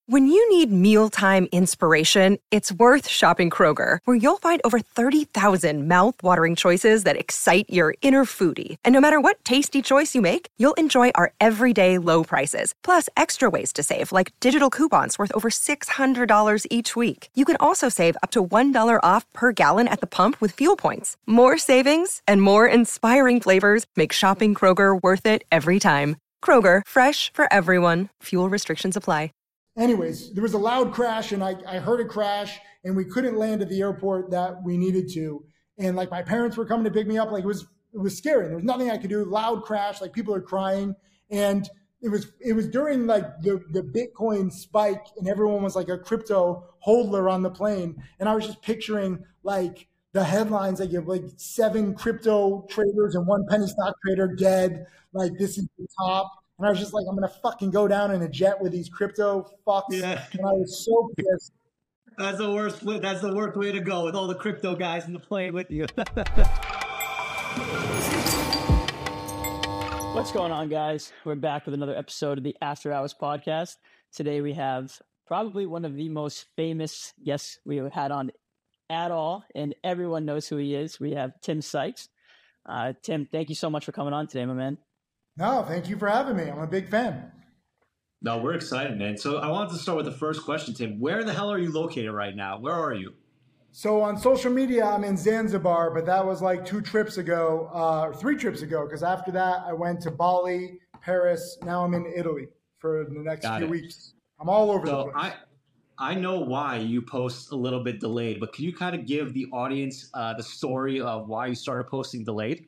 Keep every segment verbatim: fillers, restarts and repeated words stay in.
When you need mealtime inspiration, it's worth shopping Kroger, where you'll find over thirty thousand mouth-watering choices that excite your inner foodie. And no matter what tasty choice you make, you'll enjoy our everyday low prices, plus extra ways to save, like digital coupons worth over six hundred dollars each week. You can also save up to one dollar off per gallon at the pump with fuel points. More savings and more inspiring flavors make shopping Kroger worth it every time. Kroger, fresh for everyone. Fuel restrictions apply. Anyways, there was a loud crash, and I, I heard a crash, and we couldn't land at the airport that we needed to. And like my parents were coming to pick me up, like it was it was scary. There was nothing I could do. Loud crash, like people are crying, and it was it was during like the the Bitcoin spike, and everyone was like a crypto hodler on the plane, and I was just picturing like the headlines that give like seven crypto traders and one penny stock trader dead. Like this is the top. And I was just like, I'm going to fucking go down in a jet with these crypto fucks. Yeah. And I was so pissed. That's the worst. That's the worst way to go, with all the crypto guys in the plane with you. What's going on, guys? We're back with another episode of the After Hours podcast. Today we have probably one of the most famous guests we have had on at all, and everyone knows who he is. We have Tim Sykes. Uh, Tim, thank you so much for coming on today, my man. No, thank you for having me. I'm a big fan. No, we're excited, man. So I wanted to start with the first question, Tim. Where the hell are you located right now? Where are you? So on social media, I'm in Zanzibar, but that was like two trips ago, uh, or three trips ago, because after that, I went to Bali, Paris. Now I'm in Italy for the next Got few it. weeks. I'm all over So the place. I, I know why you post a little bit delayed, but can you kind of give the audience uh, the story of why you started posting delayed?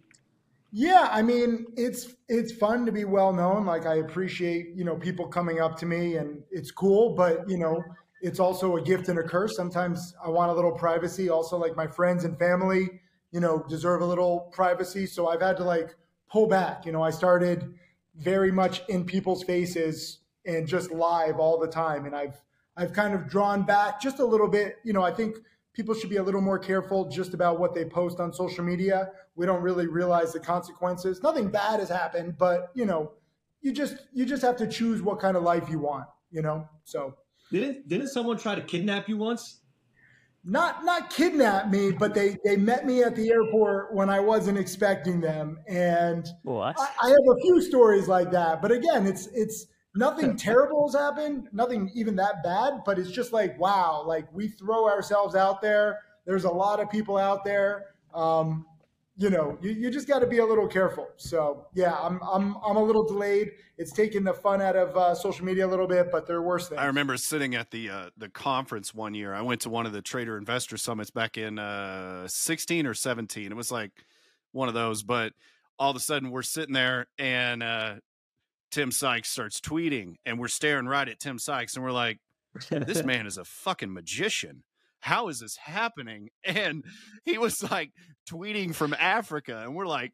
Yeah, I mean, it's it's fun to be well known. Like I appreciate, you know, people coming up to me, and it's cool, but you know, it's also a gift and a curse. Sometimes I want a little privacy. Also, like my friends and family, you know, deserve a little privacy. So I've had to like pull back. You know, I started very much in people's faces and just live all the time. And I've I've kind of drawn back just a little bit. You know, I think people should be a little more careful just about what they post on social media. We don't really realize the consequences. Nothing bad has happened, but you know, you just you just have to choose what kind of life you want, you know? So Didn't didn't someone try to kidnap you once? not not kidnap me, but they they met me at the airport when I wasn't expecting them. And What? I, I have a few stories like that. But again, it's it's nothing terrible has happened, nothing even that bad, but it's just like, wow, like we throw ourselves out there. There's a lot of people out there. Um, you know, you, you just got to be a little careful. So yeah, I'm I'm I'm a little delayed. It's taken the fun out of uh, social media a little bit, but there are worse things. I remember sitting at the uh, the conference one year. I went to one of the Trader Investor Summits back in uh, sixteen or seventeen. It was like one of those, but all of a sudden we're sitting there and uh, Tim Sykes starts tweeting, and we're staring right at Tim Sykes, and we're like, this man is a fucking magician. How is this happening? And he was like tweeting from Africa, and we're like,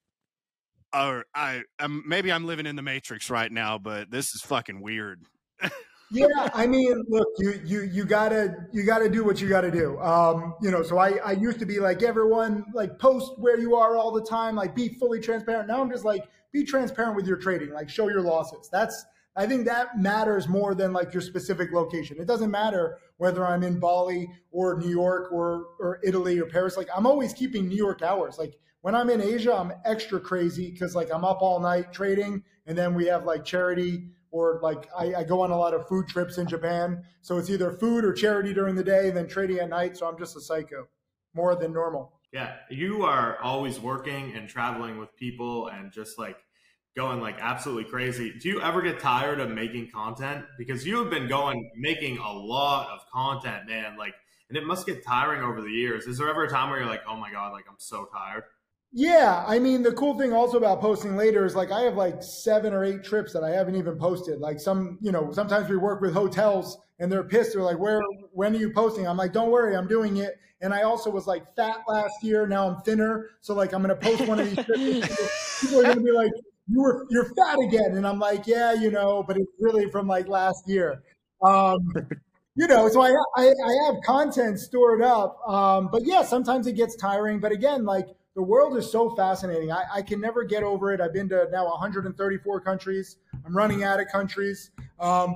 oh, I, I'm, maybe I'm living in the Matrix right now, but this is fucking weird. Yeah, I mean, look, you you you gotta you gotta do what you gotta do. Um, you know, so I I used to be like, everyone like post where you are all the time, like be fully transparent. Now I'm just like, be transparent with your trading, like show your losses. That's I think that matters more than like your specific location. It doesn't matter whether I'm in Bali or New York or or Italy or Paris. Like I'm always keeping New York hours. Like when I'm in Asia, I'm extra crazy because like I'm up all night trading, and then we have like charity. Or like I, I go on a lot of food trips in Japan. So it's either food or charity during the day and then trading at night. So I'm just a psycho, more than normal. Yeah, you are always working and traveling with people and just like going like absolutely crazy. Do you ever get tired of making content? Because you have been going, making a lot of content, man. Like, and it must get tiring over the years. Is there ever a time where you're like, oh my God, like I'm so tired? Yeah, I mean, the cool thing also about posting later is like I have like seven or eight trips that I haven't even posted. Like some, you know, sometimes we work with hotels and they're pissed. They're like, where, when are you posting? I'm like, don't worry, I'm doing it. And I also was like fat last year. Now I'm thinner. So like, I'm going to post one of these trips. People are going to be like, you were, you're fat again. And I'm like, yeah, you know, but it's really from like last year. Um, You know, so I, I I have content stored up. Um, but yeah, sometimes it gets tiring. But again, like the world is so fascinating. I, I can never get over it. I've been to now one hundred thirty-four countries. I'm running out of countries. Um, but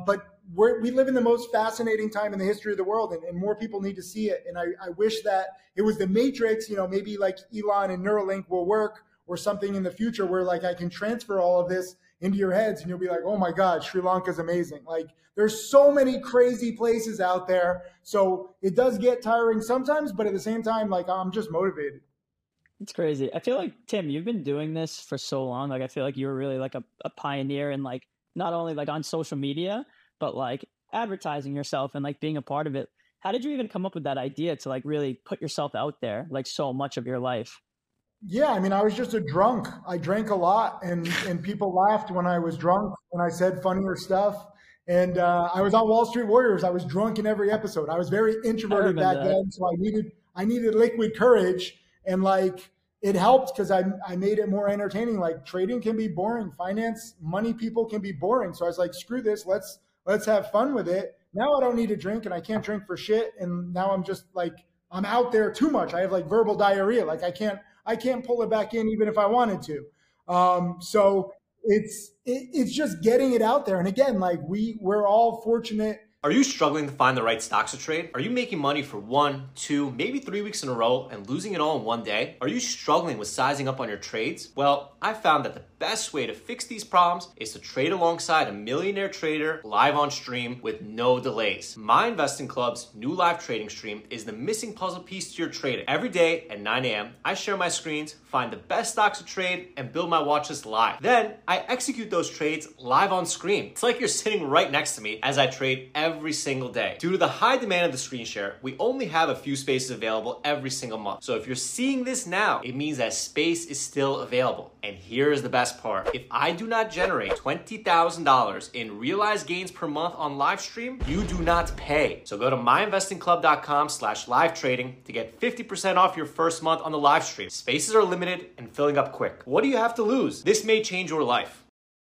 we're, we live in the most fascinating time in the history of the world, and, and more people need to see it. And I, I wish that it was the Matrix, you know, maybe like Elon and Neuralink will work, or something in the future where like I can transfer all of this into your heads and you'll be like, oh my God, Sri Lanka is amazing. Like there's so many crazy places out there. So it does get tiring sometimes, but at the same time, like I'm just motivated. It's crazy. I feel like, Tim, you've been doing this for so long. Like I feel like you're really like a, a pioneer in like, not only like on social media, but like advertising yourself and like being a part of it. How did you even come up with that idea to like really put yourself out there like so much of your life? Yeah, I mean, I was just a drunk. I drank a lot, and and people laughed when I was drunk, when I said funnier stuff. And uh, I was on Wall Street Warriors. I was drunk in every episode. I was very introverted back that. then, so I needed I needed liquid courage, and like it helped because I I made it more entertaining. Like trading can be boring, finance, money, people can be boring. So I was like, screw this, let's let's have fun with it. Now I don't need to drink, and I can't drink for shit. And now I'm just like I'm out there too much. I have like verbal diarrhea. Like I can't. I can't pull it back in even if I wanted to. Um, so it's it, it's just getting it out there. And again, like we we're all fortunate. Are you struggling to find the right stocks to trade? Are you making money for one, two, maybe three weeks in a row and losing it all in one day? Are you struggling with sizing up on your trades? Well, I found that the best way to fix these problems is to trade alongside a millionaire trader live on stream with no delays. My Investing Club's new live trading stream is the missing puzzle piece to your trading. Every day at nine a.m., I share my screens, find the best stocks to trade, and build my watch list live. Then I execute those trades live on screen. It's like you're sitting right next to me as I trade every every single day. Due to the high demand of the screen share, we only have a few spaces available every single month. So if you're seeing this now, it means that space is still available. And here's the best part. If I do not generate twenty thousand dollars in realized gains per month on live stream, you do not pay. So go to my investing club dot com slash live trading to get fifty percent off your first month on the live stream. Spaces are limited and filling up quick. What do you have to lose? This may change your life.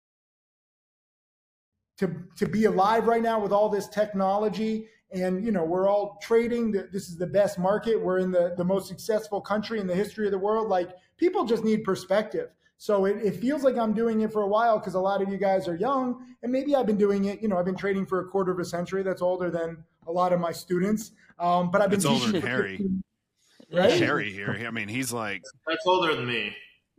To, to be alive right now with all this technology, and you know we're all trading, this is the best market, we're in the, the most successful country in the history of the world. Like people just need perspective. So it, it feels like I'm doing it for a while because a lot of you guys are young, and maybe I've been doing it, you know, I've been trading for a quarter of a century. That's older than a lot of my students. Um, but I've been it's older teaching than Harry. fifteen, right? Harry here. I mean, he's like that's older than me.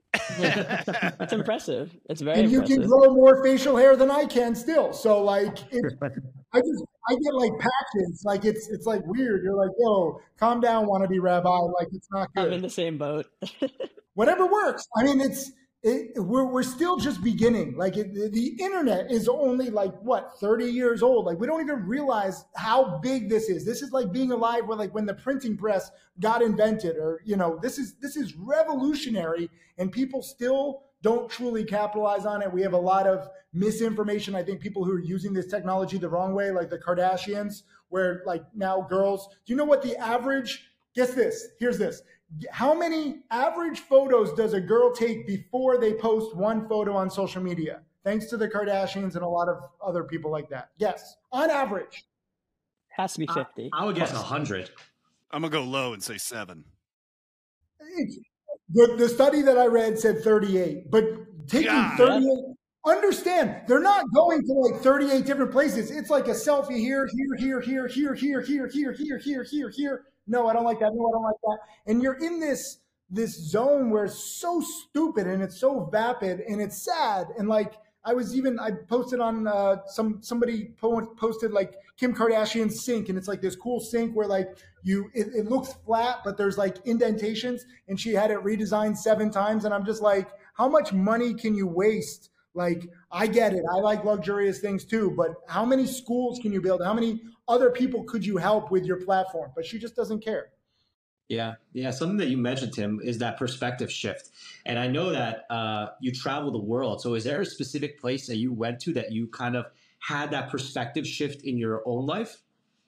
It's impressive. It's very and you impressive. can grow more facial hair than I can still. So like, it, I just I get like patches. Like it's it's like weird. You're like, yo, calm down, wannabe rabbi. Like it's not good. I'm in the same boat. Whatever works. I mean, it's it, we're we're still just beginning. Like it, the, the internet is only like what thirty years old. Like we don't even realize how big this is. This is like being alive when like when the printing press got invented, or you know, this is this is revolutionary, and people still don't truly capitalize on it. We have a lot of misinformation. I think people who are using this technology the wrong way, like the Kardashians, where like now girls. Do you know what the average? Guess this. Here's this. How many average photos does a girl take before they post one photo on social media? Thanks to the Kardashians and a lot of other people like that. Yes, on average. Has to be fifty. I, I would guess one hundred. I'm going to go low and say seven. It's, the, the study that I read said thirty-eight, but taking God. thirty-eight, understand, they're not going to like thirty-eight different places. It's like a selfie here, here, here, here, here, here, here, here, here, here, here, here. No, I don't like that. No, I don't like that. And you're in this this zone where it's so stupid and it's so vapid and it's sad. And like I was even I posted on uh, some somebody po- posted like Kim Kardashian's sink, and it's like this cool sink where like you it, it looks flat, but there's like indentations, and she had it redesigned seven times. And I'm just like, how much money can you waste? Like, I get it. I like luxurious things too, but how many schools can you build? How many other people could you help with your platform? But she just doesn't care. Yeah. Yeah. Something that you mentioned, Tim, is that perspective shift. And I know that uh, you travel the world. So is there a specific place that you went to that you kind of had that perspective shift in your own life?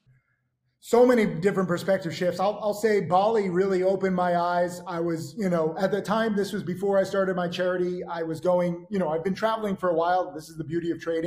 So many different perspective shifts. I'll, I'll say Bali really opened my eyes. I was, you know, at the time, this was before I started my charity. I was going, you know, I've been traveling for a while. This is the beauty of trading.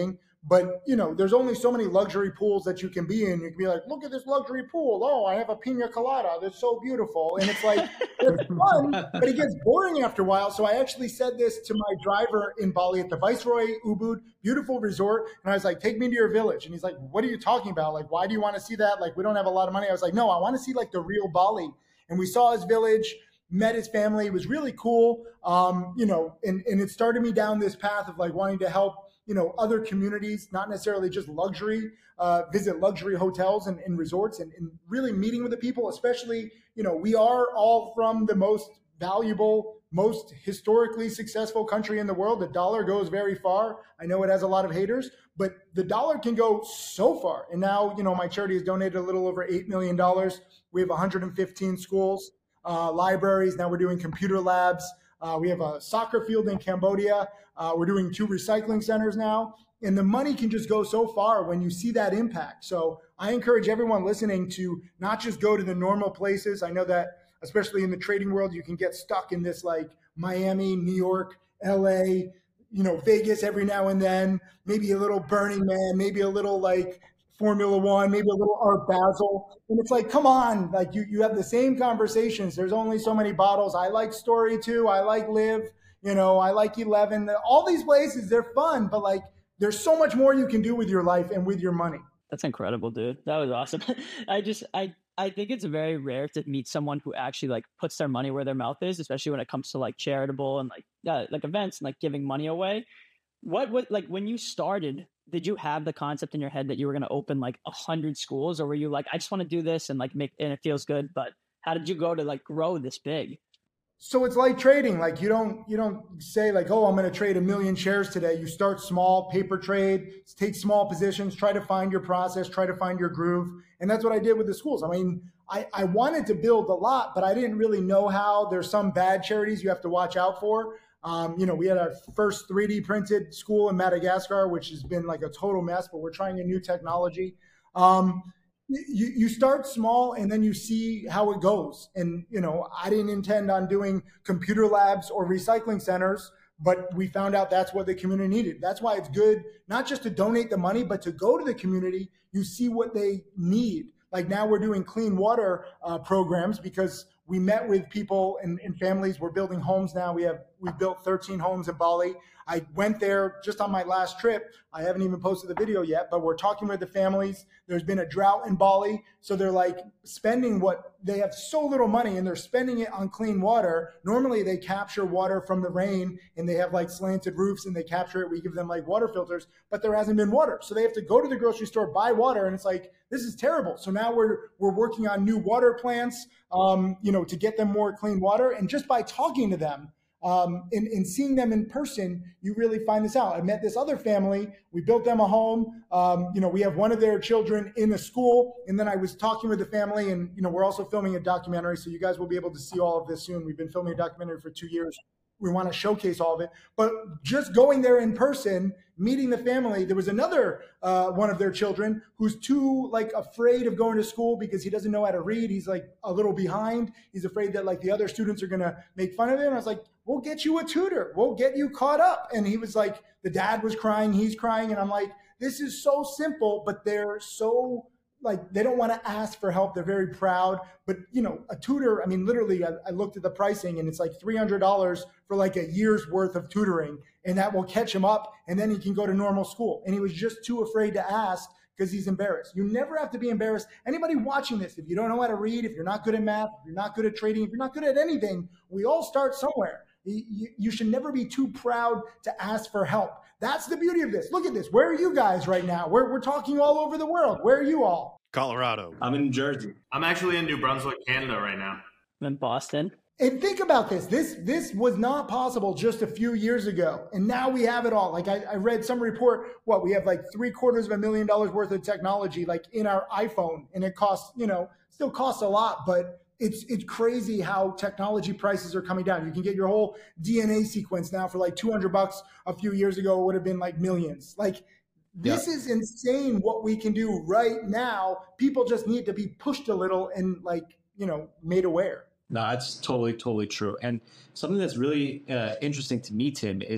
But, you know, there's only so many luxury pools that you can be in. You can be like, look at this luxury pool. Oh, I have a pina colada. That's so beautiful. And it's like, it's fun, but it gets boring after a while. So I actually said this to my driver in Bali at the Viceroy Ubud, beautiful resort. And I was like, take me to your village. And he's like, what are you talking about? Like, why do you want to see that? Like, we don't have a lot of money. I was like, no, I want to see like the real Bali. And we saw his village, met his family. It was really cool. Um, you know, and, and it started me down this path of like wanting to help, you know, other communities, not necessarily just luxury, uh, visit luxury hotels and, and resorts and, and really meeting with the people, especially, you know, we are all from the most valuable, most historically successful country in the world. The dollar goes very far. I know it has a lot of haters, but the dollar can go so far. And now, you know, my charity has donated a little over eight million dollars. We have one hundred fifteen schools, uh, libraries. Now we're doing computer labs. Uh, we have a soccer field in Cambodia. Uh, we're doing two recycling centers now. And the money can just go so far when you see that impact. So I encourage everyone listening to not just go to the normal places. I know that, especially in the trading world, you can get stuck in this like Miami, New York, L A, you know, Vegas every now and then, maybe a little Burning Man, maybe a little like Formula One, maybe a little Art Basel. And it's like, come on, like you, you have the same conversations. There's only so many bottles. I like Story too. I like Live, you know, I like eleven. All these places, they're fun, but like there's so much more you can do with your life and with your money. That's incredible, dude. That was awesome. I just, I, I think it's very rare to meet someone who actually like puts their money where their mouth is, especially when it comes to like charitable and like, yeah, like events and like giving money away. What, what, like when you started, did you have the concept in your head that you were going to open like a hundred schools, or were you like, I just want to do this and like make, and it feels good, but how did you go to like grow this big? So it's like trading. Like you don't, you don't say like, oh, I'm going to trade a million shares today. You start small, paper trade, take small positions, try to find your process, try to find your groove. And that's what I did with the schools. I mean, I, I wanted to build a lot, but I didn't really know how. There's some bad charities you have to watch out for. Um, you know, we had our first three D printed school in Madagascar, which has been like a total mess, but we're trying a new technology. Um, You, you start small and then you see how it goes. And, you know, I didn't intend on doing computer labs or recycling centers, but we found out that's what the community needed. That's why it's good, not just to donate the money, but to go to the community. You see what they need. Like now we're doing clean water uh, programs because we met with people and, and families. We're building homes now. We have, we built thirteen homes in Bali. I went there just on my last trip. I haven't even posted the video yet, but we're talking with the families. There's been a drought in Bali. So they're like spending what they have so little money and they're spending it on clean water. Normally they capture water from the rain and they have like slanted roofs and they capture it. We give them like water filters, but there hasn't been water. So they have to go to the grocery store, buy water. And it's like, this is terrible. So now we're, we're working on new water plants, um, you know, to get them more clean water. And just by talking to them, Um, and, and seeing them in person, you really find this out. I met this other family. We built them a home. Um, you know, we have one of their children in a school. And then I was talking with the family and, you know, we're also filming a documentary. So you guys will be able to see all of this soon. We've been filming a documentary for two years. We want to showcase all of it. But just going there in person, meeting the family, there was another uh, one of their children who's too like afraid of going to school because he doesn't know how to read. He's like a little behind. He's afraid that like the other students are going to make fun of him. I was like, we'll get you a tutor. We'll get you caught up. And he was like, the dad was crying. He's crying. And I'm like, this is so simple, but they're so like, they don't want to ask for help. They're very proud. But, you know, a tutor, I mean, literally, I, I looked at the pricing and it's like three hundred dollars for like a year's worth of tutoring. And that will catch him up. And then he can go to normal school. And he was just too afraid to ask because he's embarrassed. You never have to be embarrassed. Anybody watching this, if you don't know how to read, if you're not good at math, if you're not good at trading, if you're not good at anything, we all start somewhere. You, you should never be too proud to ask for help. That's the beauty of this. Look at this. Where are you guys right now? We're, we're talking all over the world. Where are you all? Colorado. I'm in New Jersey. I'm actually in New Brunswick, Canada right now. I'm in Boston. And think about this. This this was not possible just a few years ago. And now we have it all. Like I, I read some report, what, we have like three quarters of a million dollars worth of technology like in our iPhone. And it costs, you know, still costs a lot, but it's it's crazy how technology prices are coming down. You can get your whole D N A sequence now for like two hundred bucks. A few years ago, it would have been like millions. Like this yeah. is insane what we can do right now. People just need to be pushed a little and like, you know, made aware. No, that's totally, totally true. And something that's really uh, interesting to me, Tim, is that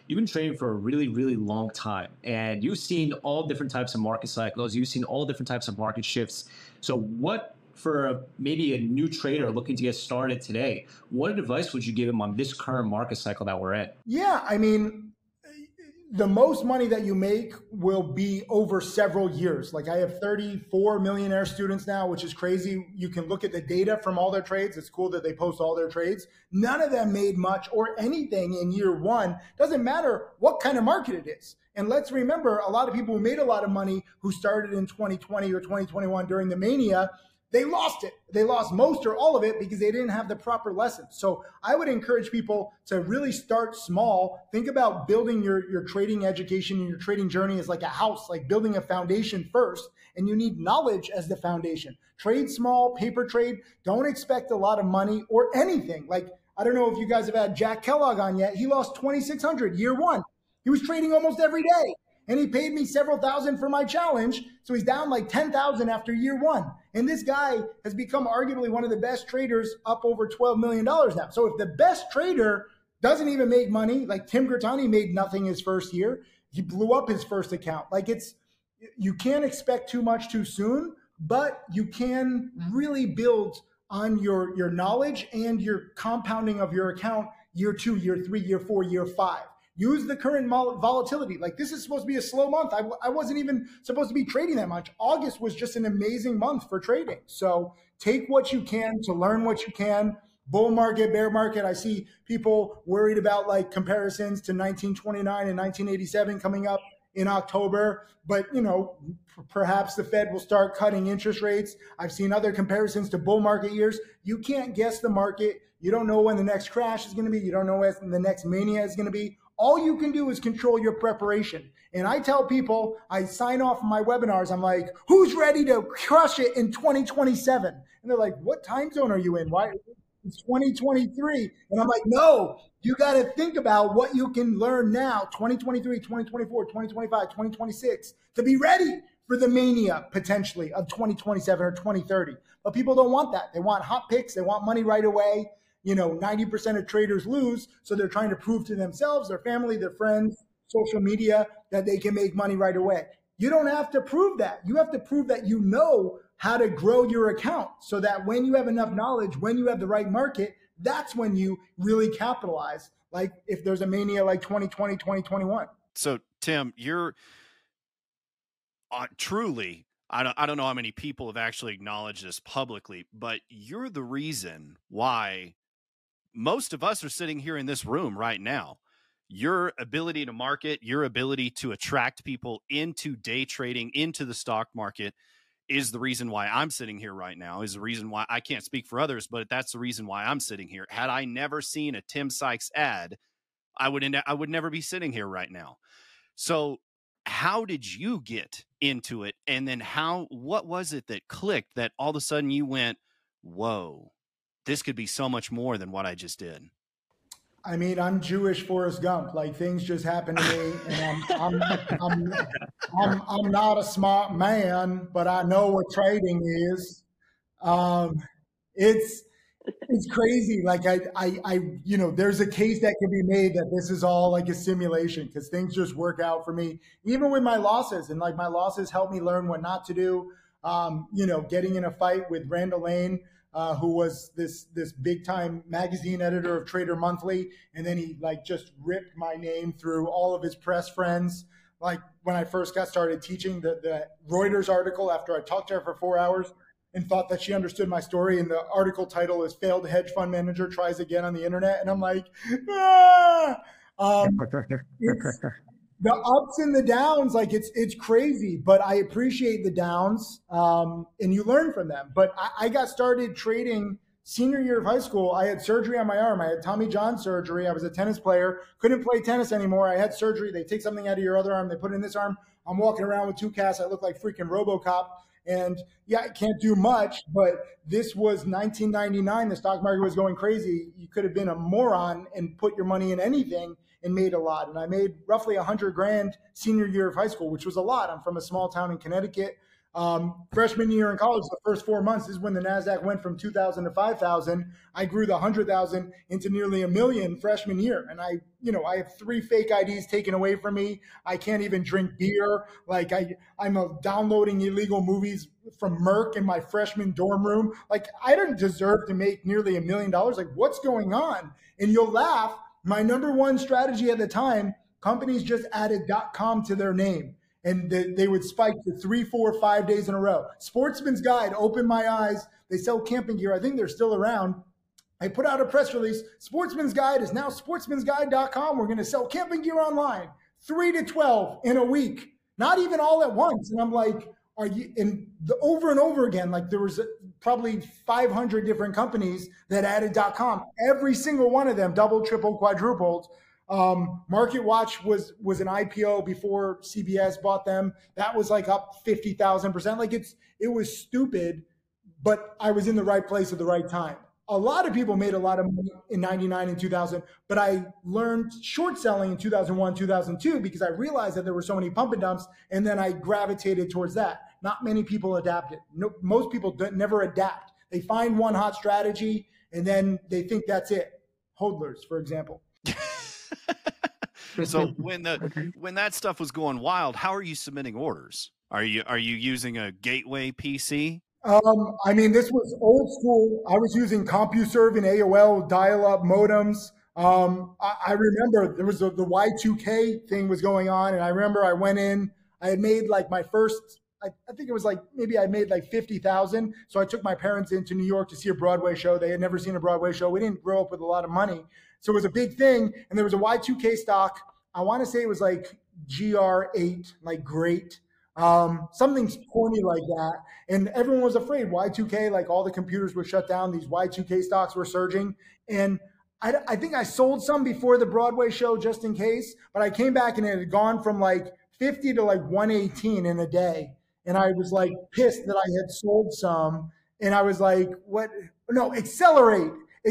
you've been trading for a really, really long time, and you've seen all different types of market cycles. You've seen all different types of market shifts. So what, for a, maybe a new trader looking to get started today, what advice would you give him on this current market cycle that we're in? Yeah, I mean, the most money that you make will be over several years. Like I have thirty-four millionaire students now, which is crazy. You can look at the data from all their trades. It's cool that they post all their trades. None of them made much or anything in year one. Doesn't matter what kind of market it is. And let's remember, a lot of people who made a lot of money who started in twenty twenty or twenty twenty-one during the mania, they lost it. They lost most or all of it because they didn't have the proper lessons. So I would encourage people to really start small. Think about building your, your trading education and your trading journey as like a house, like building a foundation first. And you need knowledge as the foundation. Trade small, paper trade. Don't expect a lot of money or anything. Like, I don't know if you guys have had Jack Kellogg on yet. He lost twenty-six hundred year one. He was trading almost every day. And he paid me several thousand for my challenge. So he's down like ten thousand after year one. And this guy has become arguably one of the best traders, up over twelve million dollars now. So if the best trader doesn't even make money, like Tim Gertani made nothing his first year, he blew up his first account. Like it's, you can't expect too much too soon, but you can really build on your, your knowledge and your compounding of your account year two, year three, year four, year five. Use the current volatility. Like this is supposed to be a slow month. I, I wasn't even supposed to be trading that much. August was just an amazing month for trading. So take what you can to learn what you can. Bull market, bear market. I see people worried about like comparisons to nineteen twenty-nine and nineteen eighty-seven coming up in October. But, you know, p- perhaps the Fed will start cutting interest rates. I've seen other comparisons to bull market years. You can't guess the market. You don't know when the next crash is going to be. You don't know when the next mania is going to be. All you can do is control your preparation. And I tell people, I sign off my webinars, I'm like, who's ready to crush it in twenty twenty-seven? And they're like, what time zone are you in? Why? It's twenty twenty-three. And I'm like, no, you got to think about what you can learn now, twenty twenty-three, twenty twenty-four, twenty twenty-five, twenty twenty-six, to be ready for the mania potentially of twenty twenty-seven or twenty thirty. But people don't want that. They want hot picks. They want money right away. You know, ninety percent of traders lose. So they're trying to prove to themselves, their family, their friends, social media, that they can make money right away. You don't have to prove that. You have to prove that you know how to grow your account so that when you have enough knowledge, when you have the right market, that's when you really capitalize. Like if there's a mania like twenty twenty, twenty twenty-one. So Tim, you're uh, truly, I don't, I don't know how many people have actually acknowledged this publicly, but you're the reason why most of us are sitting here in this room right now. Your ability to market, your ability to attract people into day trading, into the stock market is the reason why I'm sitting here right now, is the reason why I can't speak for others, but that's the reason why I'm sitting here. Had I never seen a Tim Sykes ad, I would, I would never be sitting here right now. So how did you get into it? And then how, what was it that clicked that all of a sudden you went, whoa, this could be so much more than what I just did? I mean, I'm Jewish Forrest Gump. Like things just happen to me, and I'm I'm I'm, I'm I'm not a smart man, but I know what trading is. Um, it's it's crazy. Like I I I you know, there's a case that can be made that this is all like a simulation because things just work out for me, even with my losses. And like my losses help me learn what not to do. Um, you know, getting in a fight with Randall Lane. Uh, who was this this big time magazine editor of Trader Monthly, and then he like just ripped my name through all of his press friends. Like when I first got started teaching, the the Reuters article after I talked to her for four hours and thought that she understood my story, and the article title is "Failed Hedge Fund Manager Tries Again on the Internet," and I'm like, ah! um, it's, the ups and the downs, like it's it's crazy, but I appreciate the downs, um, and you learn from them. But I, I got started trading senior year of high school. I had surgery on my arm. I had Tommy John surgery. I was a tennis player, couldn't play tennis anymore. I had surgery. They take something out of your other arm, they put it in this arm. I'm walking around with two casts. I look like freaking RoboCop. And yeah, I can't do much, but this was nineteen ninety-nine. The stock market was going crazy. You could have been a moron and put your money in anything and made a lot. And I made roughly a hundred grand senior year of high school, which was a lot. I'm from a small town in Connecticut. Um, freshman year in college, the first four months is when the NASDAQ went from two thousand to five thousand. I grew the one hundred thousand into nearly a million freshman year. And I, you know, I have three fake I Ds taken away from me. I can't even drink beer. Like I, I'm a downloading illegal movies from Merck in my freshman dorm room. Like I didn't deserve to make nearly a million dollars. Like what's going on? And you'll laugh. My number one strategy at the time, companies just added .com to their name. And they, they would spike to three, four, five days in a row. Sportsman's Guide opened my eyes. They sell camping gear. I think they're still around. I put out a press release. Sportsman's Guide is now sportsmans guide dot com. We're going to sell camping gear online, three to twelve in a week, not even all at once. And I'm like, are you? And the, over and over again, like there was probably five hundred different companies that added .com. Every single one of them double, triple, quadrupled. Um, MarketWatch was was an I P O before C B S bought them. That was like up fifty thousand percent. Like it's it was stupid, but I was in the right place at the right time. A lot of people made a lot of money in ninety-nine and two thousand, but I learned short selling in two thousand one, two thousand two because I realized that there were so many pump and dumps, and then I gravitated towards that. Not many people adapted. No, most people don't, never adapt. They find one hot strategy, and then they think that's it. Hodlers, for example. So when the when that stuff was going wild, how are you submitting orders? Are you are you using a gateway P C? Um, I mean, this was old school. I was using CompuServe and A O L dial-up modems. Um, I, I remember there was a, the Y two K thing was going on, and I remember I went in. I had made like my first. I, I think it was like maybe I made like fifty thousand. So I took my parents into New York to see a Broadway show. They had never seen a Broadway show. We didn't grow up with a lot of money. So it was a big thing. And there was a Y two K stock. I want to say it was like G R eight, like great, um, something corny like that. And everyone was afraid. Y two K, like all the computers were shut down. These Y two K stocks were surging. And I, I think I sold some before the Broadway show just in case. But I came back and it had gone from like fifty to like one eighteen in a day. And I was like pissed that I had sold some. And I was like, what? No, accelerate.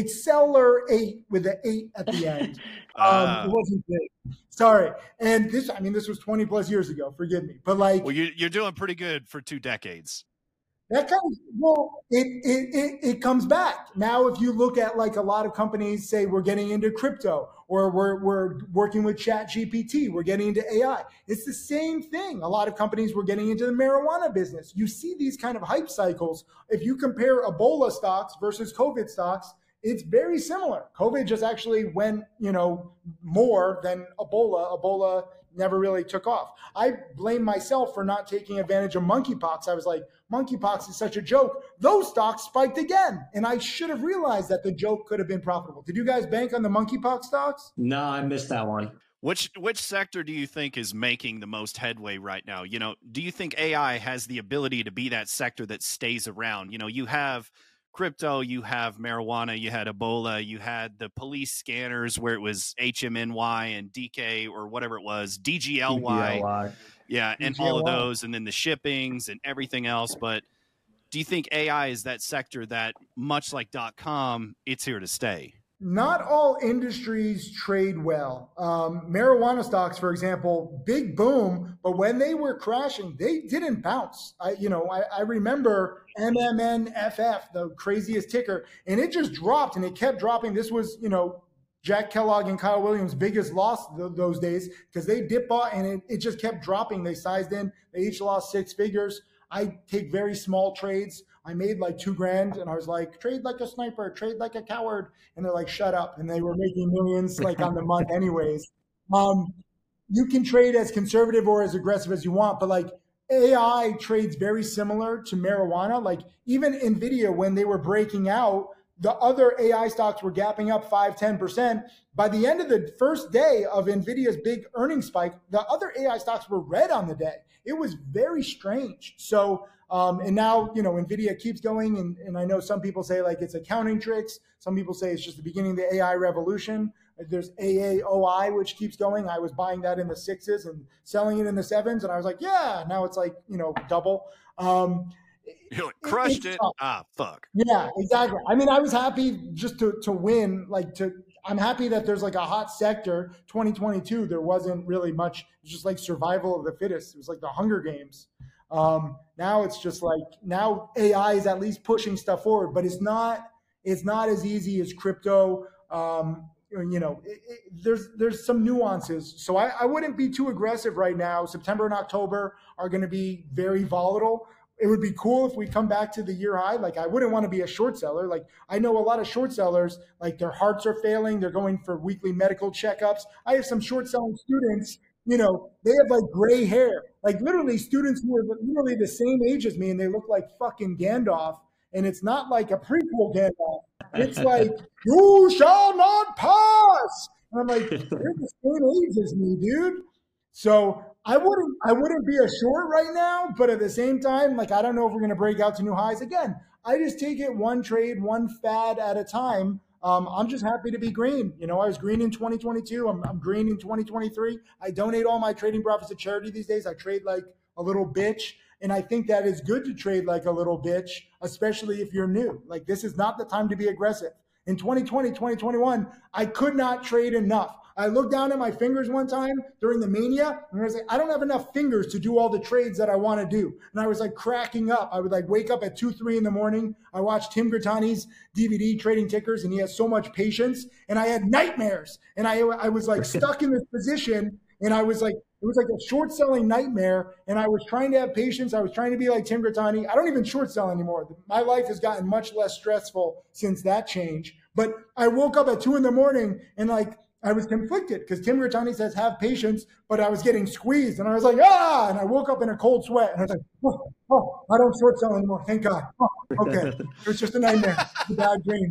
Accelerate with the eight at the end. Um, uh, it wasn't big. Sorry. And this, I mean, this was twenty plus years ago. Forgive me. But like, well, you, you're doing pretty good for two decades. That kind of, well, it, it, it, it comes back. Now, if you look at like a lot of companies say we're getting into crypto or we're, we're working with Chat G P T, we're getting into A I. It's the same thing. A lot of companies were getting into the marijuana business. You see these kind of hype cycles. If you compare Ebola stocks versus COVID stocks, it's very similar. COVID just actually went, you know, more than Ebola. Ebola never really took off. I blame myself for not taking advantage of monkeypox. I was like, monkeypox is such a joke. Those stocks spiked again. And I should have realized that the joke could have been profitable. Did you guys bank on the monkeypox stocks? No, I missed that one. Which which sector do you think is making the most headway right now? You know, do you think A I has the ability to be that sector that stays around? You know, you have crypto, you have marijuana, you had Ebola, you had the police scanners where it was H M N Y and D K or whatever it was, D G L Y. D G L Y. Yeah, and D G L Y. All of those, and then the shippings and everything else. But do you think A I is that sector that, much like .com, it's here to stay? Not all industries trade well. Um, marijuana stocks, for example, big boom, but when they were crashing, they didn't bounce. I, you know, I, I remember M M N F F, the craziest ticker, and it just dropped and it kept dropping. This was, you know, Jack Kellogg and Kyle Williams' biggest loss th- those days because they dip bought and it, it just kept dropping. They sized in, they each lost six figures. I take very small trades. I made like two grand and I was like, trade like a sniper, trade like a coward. And they're like, shut up. And they were making millions like on the month anyways. Um, you can trade as conservative or as aggressive as you want, but like A I trades very similar to marijuana. Like even NVIDIA, when they were breaking out, the other A I stocks were gapping up five, ten percent. By the end of the first day of NVIDIA's big earnings spike, the other A I stocks were red on the day. It was very strange. So, um, and now, you know, NVIDIA keeps going. And, and I know some people say like it's accounting tricks. Some people say it's just the beginning of the A I revolution. There's A A O I, which keeps going. I was buying that in the sixes and selling it in the sevens. And I was like, yeah, now it's like, you know, double. Um, You crushed it. it. Ah, fuck. Yeah, exactly. I mean, I was happy just to to win. Like to, I'm happy that there's like a hot sector. twenty twenty-two, there wasn't really much. It was just like survival of the fittest. It was like the Hunger Games. Um, now it's just like, now A I is at least pushing stuff forward, but it's not, it's not as easy as crypto. Um, you know, it, it, there's, there's some nuances. So I, I wouldn't be too aggressive right now. September and October are going to be very volatile. It would be cool if we come back to the year high. Like, I wouldn't want to be a short seller. Like, I know a lot of short sellers, like their hearts are failing. They're going for weekly medical checkups. I have some short selling students, you know, they have like gray hair, like literally students who are literally the same age as me, and they look like fucking Gandalf. And it's not like a prequel Gandalf. It's like, you shall not pass. And I'm like, they're the same age as me, dude. So I wouldn't, I wouldn't be a short right now, but at the same time, like, I don't know if we're going to break out to new highs again. I just take it one trade, one fad at a time. Um, I'm just happy to be green. You know, I was green in twenty twenty-two. I'm, I'm green in twenty twenty-three. I donate all my trading profits to charity these days. I trade like a little bitch. And I think that is good to trade like a little bitch, especially if you're new. Like, this is not the time to be aggressive. In twenty twenty, twenty twenty-one, I could not trade enough. I looked down at my fingers one time during the mania, and I was like, I don't have enough fingers to do all the trades that I want to do. And I was like cracking up. I would like wake up at two, three in the morning. I watched Tim Grittani's D V D, Trading Tickers, and he has so much patience. And I had nightmares. And I, I was like stuck in this position, and I was like, it was like a short selling nightmare. And I was trying to have patience. I was trying to be like Tim Grittani. I don't even short sell anymore. My life has gotten much less stressful since that change. But I woke up at two in the morning and like, I was conflicted because Tim Grittani says, have patience, but I was getting squeezed. And I was like, ah, and I woke up in a cold sweat. And I was like, oh, oh I don't short sell anymore. Thank God. Oh, okay. It was just a nightmare. It's a bad dream.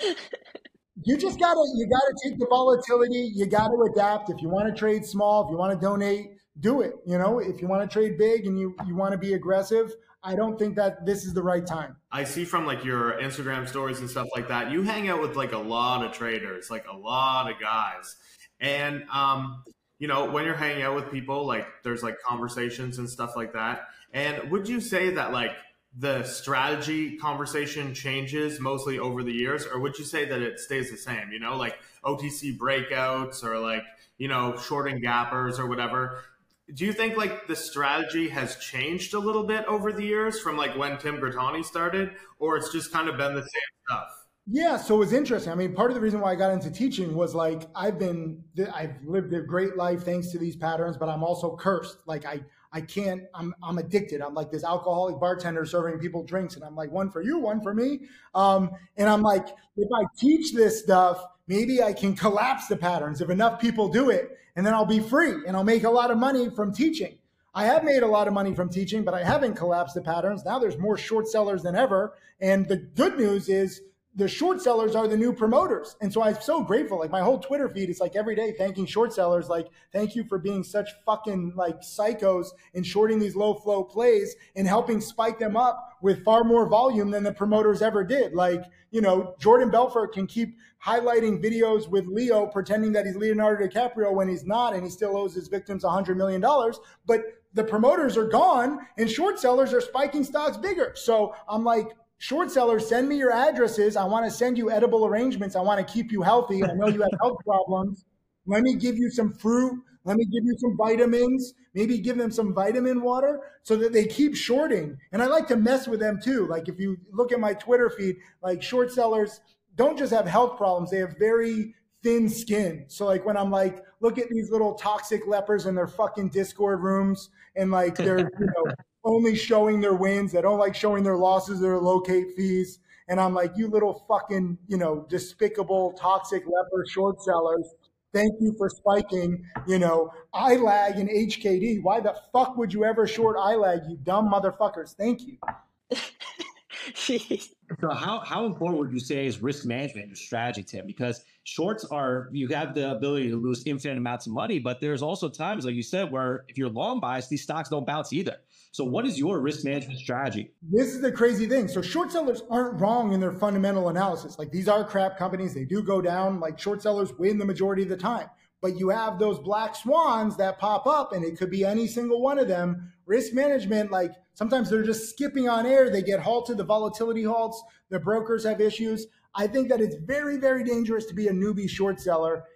You just gotta, you gotta take the volatility. You gotta adapt. If you want to trade small, if you want to donate, do it. You know, if you want to trade big and you, you want to be aggressive, I don't think that this is the right time. I see from like your Instagram stories and stuff like that, you hang out with like a lot of traders, like a lot of guys. And, um, you know, when you're hanging out with people, like there's like conversations and stuff like that. And would you say that like the strategy conversation changes mostly over the years, or would you say that it stays the same, you know, like O T C breakouts or like, you know, shorting gappers or whatever? Do you think like the strategy has changed a little bit over the years from like when Tim Grittani started, or it's just kind of been the same stuff? Yeah, so it was interesting. I mean, part of the reason why I got into teaching was like I've been, I've lived a great life thanks to these patterns, but I'm also cursed. Like I, I can't, I'm, I'm addicted. I'm like this alcoholic bartender serving people drinks, and I'm like, one for you, one for me. Um, and I'm like, if I teach this stuff, maybe I can collapse the patterns if enough people do it, and then I'll be free and I'll make a lot of money from teaching. I have made a lot of money from teaching, but I haven't collapsed the patterns. Now there's more short sellers than ever. And the good news is the short sellers are the new promoters. And so I'm so grateful. Like my whole Twitter feed is like every day thanking short sellers. Like, thank you for being such fucking like psychos and shorting these low flow plays and helping spike them up with far more volume than the promoters ever did. Like, you know, Jordan Belfort can keep highlighting videos with Leo pretending that he's Leonardo DiCaprio when he's not, and he still owes his victims one hundred million dollars. But the promoters are gone and short sellers are spiking stocks bigger. So I'm like, short sellers, send me your addresses. I want to send you edible arrangements. I want to keep you healthy. I know you have health problems. Let me give you some fruit. Let me give you some vitamins. Maybe give them some vitamin water so that they keep shorting. And I like to mess with them too. Like if you look at my Twitter feed, like short sellers don't just have health problems. They have very thin skin. So like when I'm like, look at these little toxic lepers in their fucking Discord rooms, and like they're, you know, only showing their wins. They don't like showing their losses, their locate fees. And I'm like, you little fucking, you know, despicable, toxic leper short sellers. Thank you for spiking, you know, I lag and H K D. Why the fuck would you ever short I lag, you dumb motherfuckers? Thank you. So how, how important would you say is risk management, your strategy, Tim? Because shorts are, you have the ability to lose infinite amounts of money, but there's also times, like you said, where if you're long biased, these stocks don't bounce either. So what is your risk management strategy? This is the crazy thing. So short sellers aren't wrong in their fundamental analysis. Like these are crap companies. They do go down. Like short sellers win the majority of the time. But you have those black swans that pop up, and it could be any single one of them. Risk management, like sometimes they're just skipping on air. They get halted. The volatility halts. The brokers have issues. I think that it's very, very dangerous to be a newbie short seller.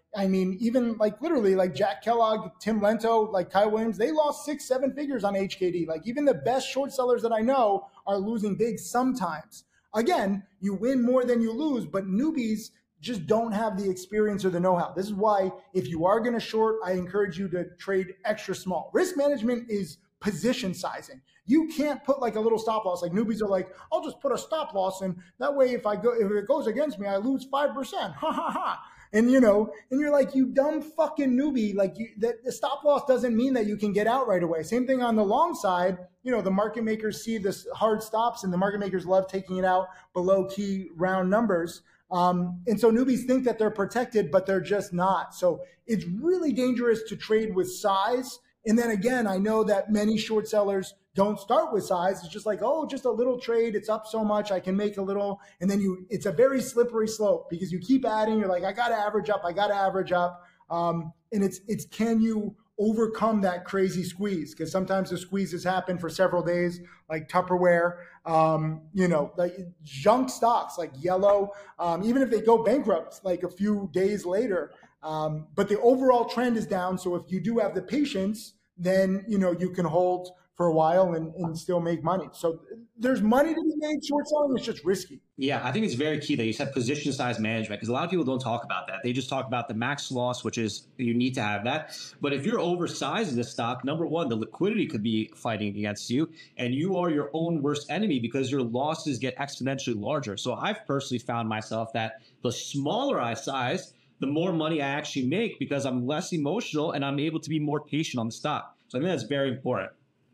I mean, even like literally like Jack Kellogg, Tim Lento, like Kyle Williams, they lost six, seven figures on H K D. Like even the best short sellers that I know are losing big sometimes. Again, you win more than you lose, but newbies just don't have the experience or the know-how. This is why if you are going to short, I encourage you to trade extra small. Risk management is position sizing. You can't put like a little stop loss. Like newbies are like, I'll just put a stop loss, and that way if I go, if it goes against me, I lose five percent. Ha ha ha. And you know, and you're like, you dumb fucking newbie. Like you, that the stop loss doesn't mean that you can get out right away. Same thing on the long side. You know, the market makers see this hard stops, and the market makers love taking it out below key round numbers. Um, and so newbies think that they're protected, but they're just not. So it's really dangerous to trade with size. And then again, I know that many short sellers don't start with size. It's just like, oh, just a little trade. It's up so much. I can make a little. And then you, it's a very slippery slope because you keep adding. You're like, I got to average up. I got to average up. Um, and it's, it's, can you overcome that crazy squeeze? Because sometimes the squeezes happen for several days, like Tupperware, um, you know, like junk stocks like Yellow, um, even if they go bankrupt like a few days later. Um, but the overall trend is down. So if you do have the patience, then, you know, you can hold for a while and, and still make money. So there's money to be made short selling. It's just risky. Yeah, I think it's very key that you said position size management, because a lot of people don't talk about that. They just talk about the max loss, which is you need to have that. But if you're oversized in the stock, number one, the liquidity could be fighting against you, and you are your own worst enemy because your losses get exponentially larger. So I've personally found myself that the smaller I size, the more money I actually make because I'm less emotional and I'm able to be more patient on the stock. So I think that's very important.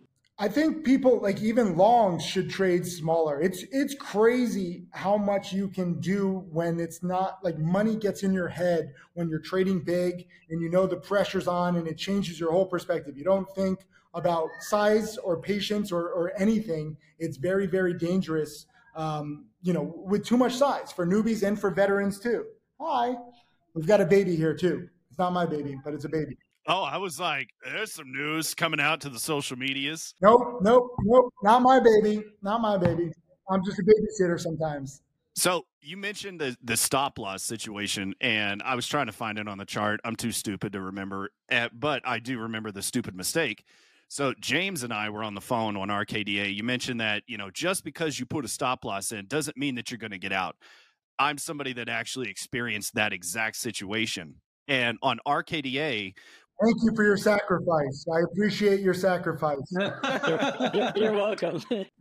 I think people like even longs should trade smaller. It's it's crazy how much you can do when it's not like money gets in your head when you're trading big and you know the pressure's on and it changes your whole perspective. You don't think about size or patience or, or anything. It's very, very dangerous, um, you know, with too much size for newbies and for veterans too. Hi, we've got a baby here too. It's not my baby, but it's a baby. Oh, I was like, there's some news coming out to the social medias. Nope, nope, nope. Not my baby. Not my baby. I'm just a babysitter sometimes. So you mentioned the the stop loss situation, and I was trying to find it on the chart. I'm too stupid to remember, uh, but I do remember the stupid mistake. So James and I were on the phone on R K D A. You mentioned that, you know, just because you put a stop loss in doesn't mean that you're going to get out. I'm somebody that actually experienced that exact situation. And on R K D A, thank you for your sacrifice. I appreciate your sacrifice. you're, you're welcome.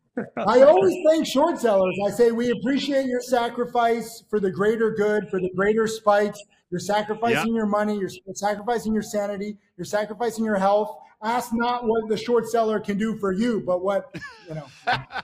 I always thank short sellers. I say, we appreciate your sacrifice for the greater good, for the greater spikes. You're sacrificing yep. your money. You're sacrificing your sanity. You're sacrificing your health. Ask not what the short seller can do for you, but what, you know.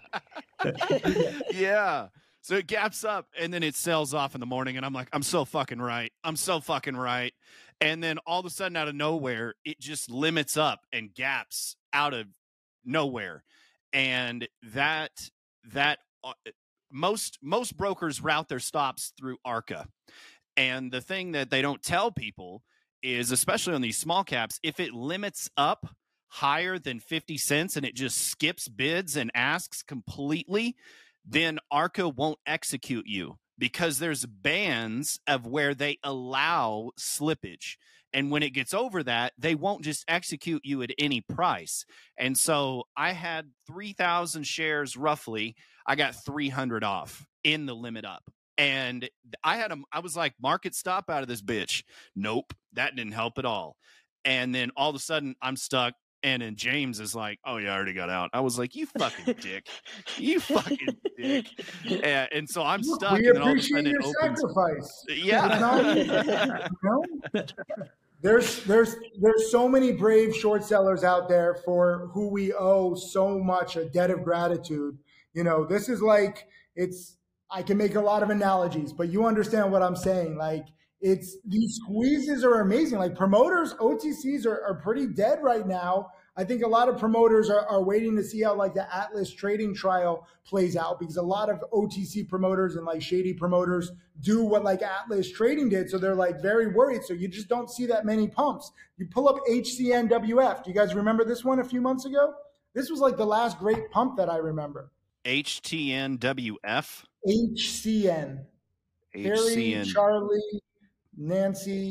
Yeah. So it gaps up and then it sells off in the morning. And I'm like, I'm so fucking right. I'm so fucking right. And then all of a sudden out of nowhere, it just limits up and gaps out of nowhere. And that, that uh, most, most brokers route their stops through ARCA. And the thing that they don't tell people is, especially on these small caps, if it limits up higher than fifty cents and it just skips bids and asks completely, then ARCA won't execute you because there's bands of where they allow slippage. And when it gets over that, they won't just execute you at any price. And so I had three thousand shares roughly. I got three hundred off in the limit up. And I had a, I was like, market stop out of this bitch. Nope, that didn't help at all. And then all of a sudden I'm stuck. And then James is like, oh, yeah, I already got out. I was like, you fucking dick. You fucking dick. And, and so I'm stuck. We and then appreciate all of a sudden your it sacrifice. Opens. Yeah. You know? There's, there's, there's so many brave short sellers out there for who we owe so much a debt of gratitude. You know, this is like, it's, I can make a lot of analogies, but you understand what I'm saying. Like, it's these squeezes are amazing. Like promoters, O T Cs are, are pretty dead right now. I think a lot of promoters are, are waiting to see how like the Atlas trading trial plays out, because a lot of O T C promoters and like shady promoters do what like Atlas trading did. So they're like very worried. So you just don't see that many pumps. You pull up H C N W F. Do you guys remember this one a few months ago? This was like the last great pump that I remember. H T N W F? H C N. H C N. Harry, Charlie, Nancy,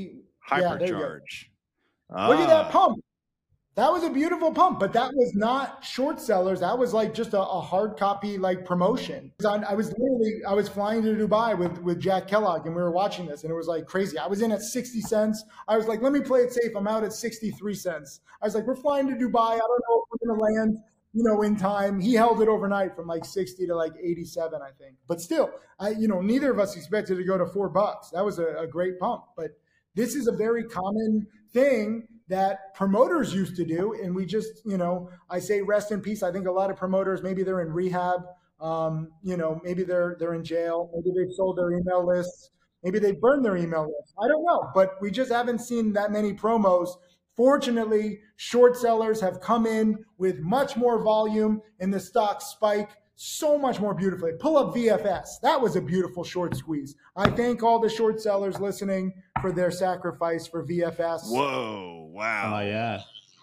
Hypercharge. Ah. Look at that pump. That was a beautiful pump, but that was not short sellers. That was like just a, a hard copy like promotion. I was literally, I was flying to Dubai with, with Jack Kellogg and we were watching this and it was like crazy. I was in at sixty cents. I was like, let me play it safe. I'm out at sixty-three cents. I was like, we're flying to Dubai. I don't know if we're going to land, you know, in time. He held it overnight from like sixty to like eighty-seven, I think. But still, I, you know, neither of us expected to go to four bucks. That was a, a great pump, but this is a very common thing that promoters used to do. And we just, you know, I say rest in peace. I think a lot of promoters, maybe they're in rehab, um, you know, maybe they're they're in jail, maybe they've sold their email lists, maybe they burned their email lists. I don't know, but we just haven't seen that many promos. Fortunately, short sellers have come in with much more volume and the stock spike so much more beautifully. Pull up V F S. That was a beautiful short squeeze. I thank all the short sellers listening for their sacrifice for V F S. Whoa, wow. Oh, yeah.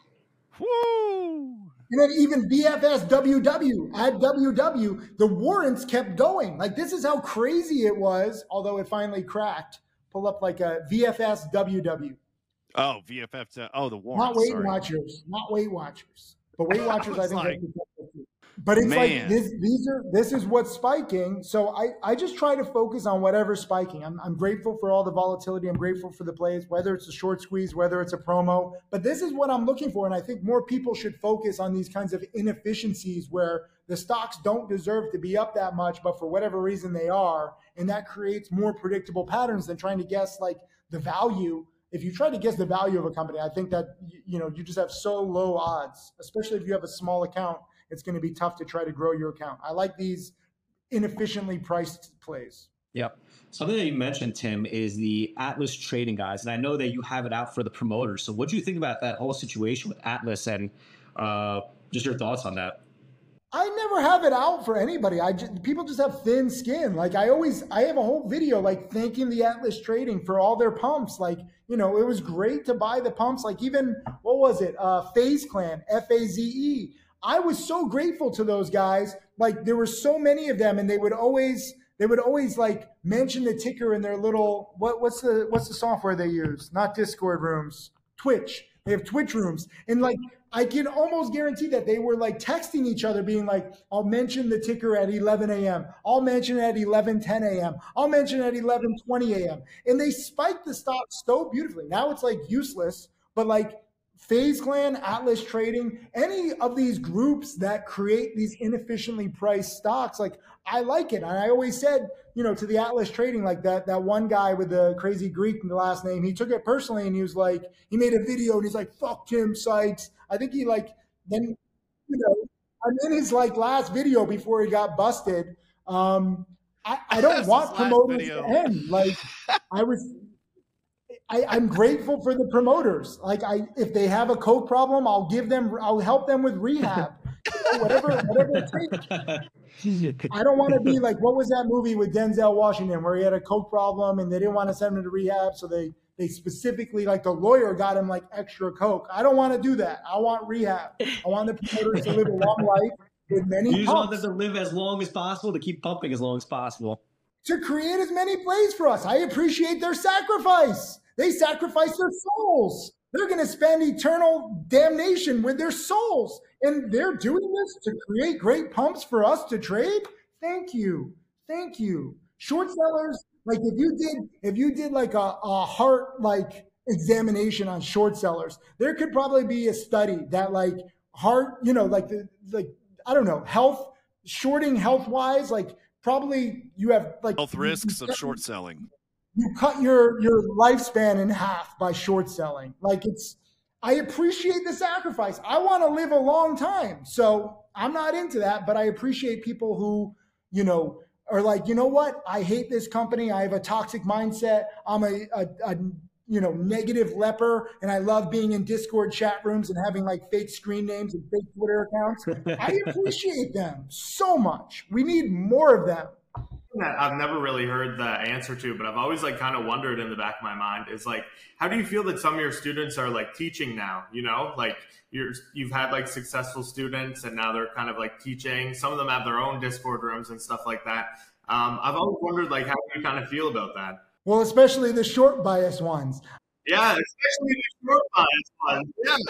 Woo! And then even V F S W W, at W W, the warrants kept going. Like, this is how crazy it was, although it finally cracked. Pull up like a V F S W W. Oh, V F F. Oh, the warrants. Not Weight sorry. Watchers. Not Weight Watchers. But Weight Watchers, I, I think like, that's But it's man. like this, these are this is what's spiking. So I, I just try to focus on whatever's spiking. I'm I'm grateful for all the volatility. I'm grateful for the plays, whether it's a short squeeze, whether it's a promo. But this is what I'm looking for. And I think more people should focus on these kinds of inefficiencies where the stocks don't deserve to be up that much, but for whatever reason they are. And that creates more predictable patterns than trying to guess like the value. If you try to guess the value of a company, I think that, you know, you just have so low odds, especially if you have a small account. It's going to be tough to try to grow your account. I like these inefficiently priced plays. Yep. Something that you mentioned, Tim, is the Atlas trading guys. And I know that you have it out for the promoters. So what do you think about that whole situation with Atlas and uh, just your thoughts on that? I never have it out for anybody. I just, people just have thin skin. Like I always, I have a whole video like thanking the Atlas Trading for all their pumps. Like, you know, it was great to buy the pumps. Like even, what was it? Uh, FaZe Clan, F A Z E. I was so grateful to those guys. Like there were so many of them and they would always, they would always like mention the ticker in their little, what, what's the, what's the software they use? Not Discord rooms, Twitch. They have Twitch rooms. And like, I can almost guarantee that they were like texting each other being like, I'll mention the ticker at eleven a.m. I'll mention it at eleven ten a.m. I'll mention it at eleven twenty a.m. And they spiked the stock so beautifully. Now it's like useless, but like FaZe Clan, Atlas Trading, any of these groups that create these inefficiently priced stocks, like I like it. And I always said, you know, to the Atlas Trading, like that that one guy with the crazy Greek in the last name, he took it personally and he was like, he made a video and he's like, fuck Tim Sykes. I think he like, then, you know, and in his like last video before he got busted, um, I, I don't want promoters to end. Like I was, I, I'm grateful for the promoters. Like I, if they have a coke problem, I'll give them, I'll help them with rehab, you know, whatever, whatever it takes. I don't want to be like, what was that movie with Denzel Washington where he had a coke problem and they didn't want to send him to rehab, so they they specifically, like the lawyer got him like extra coke. I don't want to do that. I want rehab. I want the promoters to live a long life with many You just pumps. want them to live as long as possible, to keep pumping as long as possible. To create as many plays for us. I appreciate their sacrifice. They sacrifice their souls. They're going to spend eternal damnation with their souls. And they're doing this to create great pumps for us to trade? Thank you. Thank you. Short sellers, like if you did, if you did like a, a heart like examination on short sellers, there could probably be a study that like heart, you know, like the, like, I don't know, health, shorting health wise, like probably you have like health risks of short selling. You cut your, your lifespan in half by short selling. Like it's, I appreciate the sacrifice. I want to live a long time. So I'm not into that, but I appreciate people who, you know, are like, you know what? I hate this company. I have a toxic mindset. I'm a, a, a you know, negative leper. And I love being in Discord chat rooms and having like fake screen names and fake Twitter accounts. I appreciate them so much. We need more of them. That I've never really heard the answer to, but I've always like kind of wondered in the back of my mind is like, how do you feel that some of your students are like teaching now? You know, like you're you've had like successful students and now they're kind of like teaching. Some of them have their own Discord rooms and stuff like that. Um, I've always wondered like how do you kind of feel about that? Well, especially the short bias ones. Yeah, especially the short bias ones.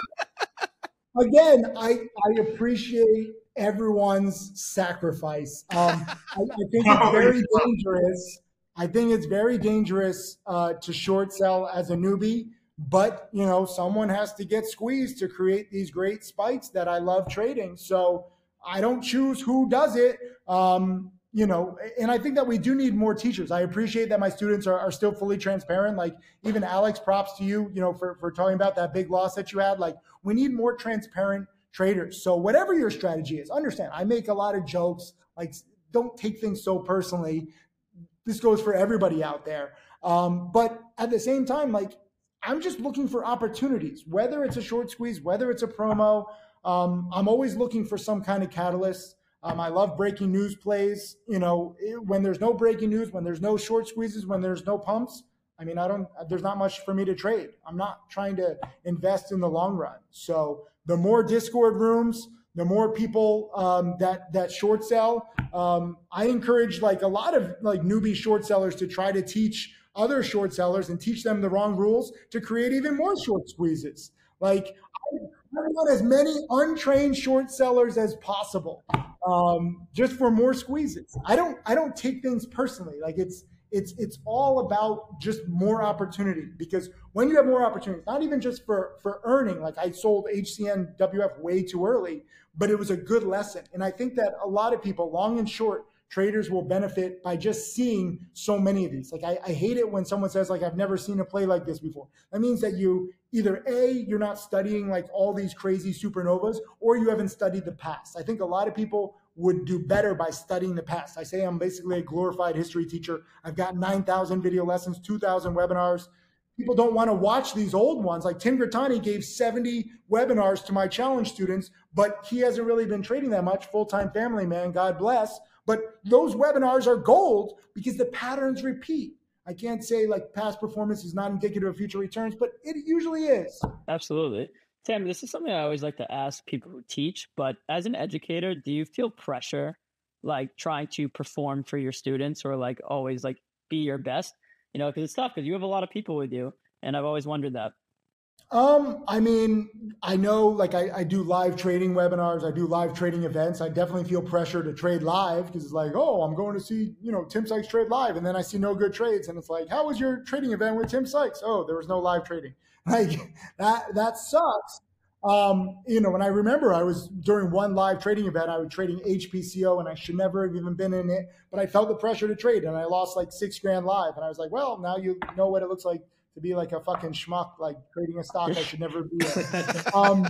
Yeah. Again, I, I appreciate everyone's sacrifice. Um, I, I think it's very dangerous. I think it's very dangerous uh, to short sell as a newbie. But, you know, someone has to get squeezed to create these great spikes that I love trading. So I don't choose who does it. Um, you know, and I think that we do need more teachers. I appreciate that my students are, are still fully transparent. Like even Alex, props to you, you know, for, for talking about that big loss that you had. Like we need more transparent traders. So whatever your strategy is, understand, I make a lot of jokes, like don't take things so personally. This goes for everybody out there. Um, but at the same time, like I'm just looking for opportunities, whether it's a short squeeze, whether it's a promo. Um, I'm always looking for some kind of catalyst. Um, I love breaking news plays. You know, when there's no breaking news, when there's no short squeezes, when there's no pumps, I mean, I don't, there's not much for me to trade. I'm not trying to invest in the long run. So the more Discord rooms, the more people um, that, that short sell. Um, I encourage like a lot of like newbie short sellers to try to teach other short sellers and teach them the wrong rules to create even more short squeezes. Like I want as many untrained short sellers as possible, um, just for more squeezes. I don't, I don't take things personally. Like it's, it's, it's all about just more opportunity, because when you have more opportunities, not even just for, for earning, like I sold H C N W F way too early, but it was a good lesson. And I think that a lot of people, long and short, traders will benefit by just seeing so many of these. Like I, I hate it when someone says like, I've never seen a play like this before. That means that you either A, you're not studying like all these crazy supernovas, or you haven't studied the past. I think a lot of people would do better by studying the past. I say I'm basically a glorified history teacher. I've got nine thousand video lessons, two thousand webinars. People don't want to watch these old ones. Like Tim Grattani gave seventy webinars to my challenge students, but he hasn't really been trading that much. Full-time family man, God bless. But those webinars are gold because the patterns repeat. I can't say like past performance is not indicative of future returns, but it usually is. Absolutely. Tim, this is something I always like to ask people who teach, but as an educator, do you feel pressure like trying to perform for your students, or like always like be your best? You know, because it's tough because you have a lot of people with you, and I've always wondered that. Um, I mean, I know like I, I do live trading webinars. I do live trading events. I definitely feel pressure to trade live because it's like, oh, I'm going to see, you know, Tim Sykes trade live. And then I see no good trades. And it's like, how was your trading event with Tim Sykes? Oh, there was no live trading. Like that, that sucks. Um, you know, and I remember I was during one live trading event, I was trading H P C O and I should never have even been in it, but I felt the pressure to trade and I lost like six grand live. And I was like, well, now you know what it looks like to be like a fucking schmuck, like trading a stock I should never be in. Um,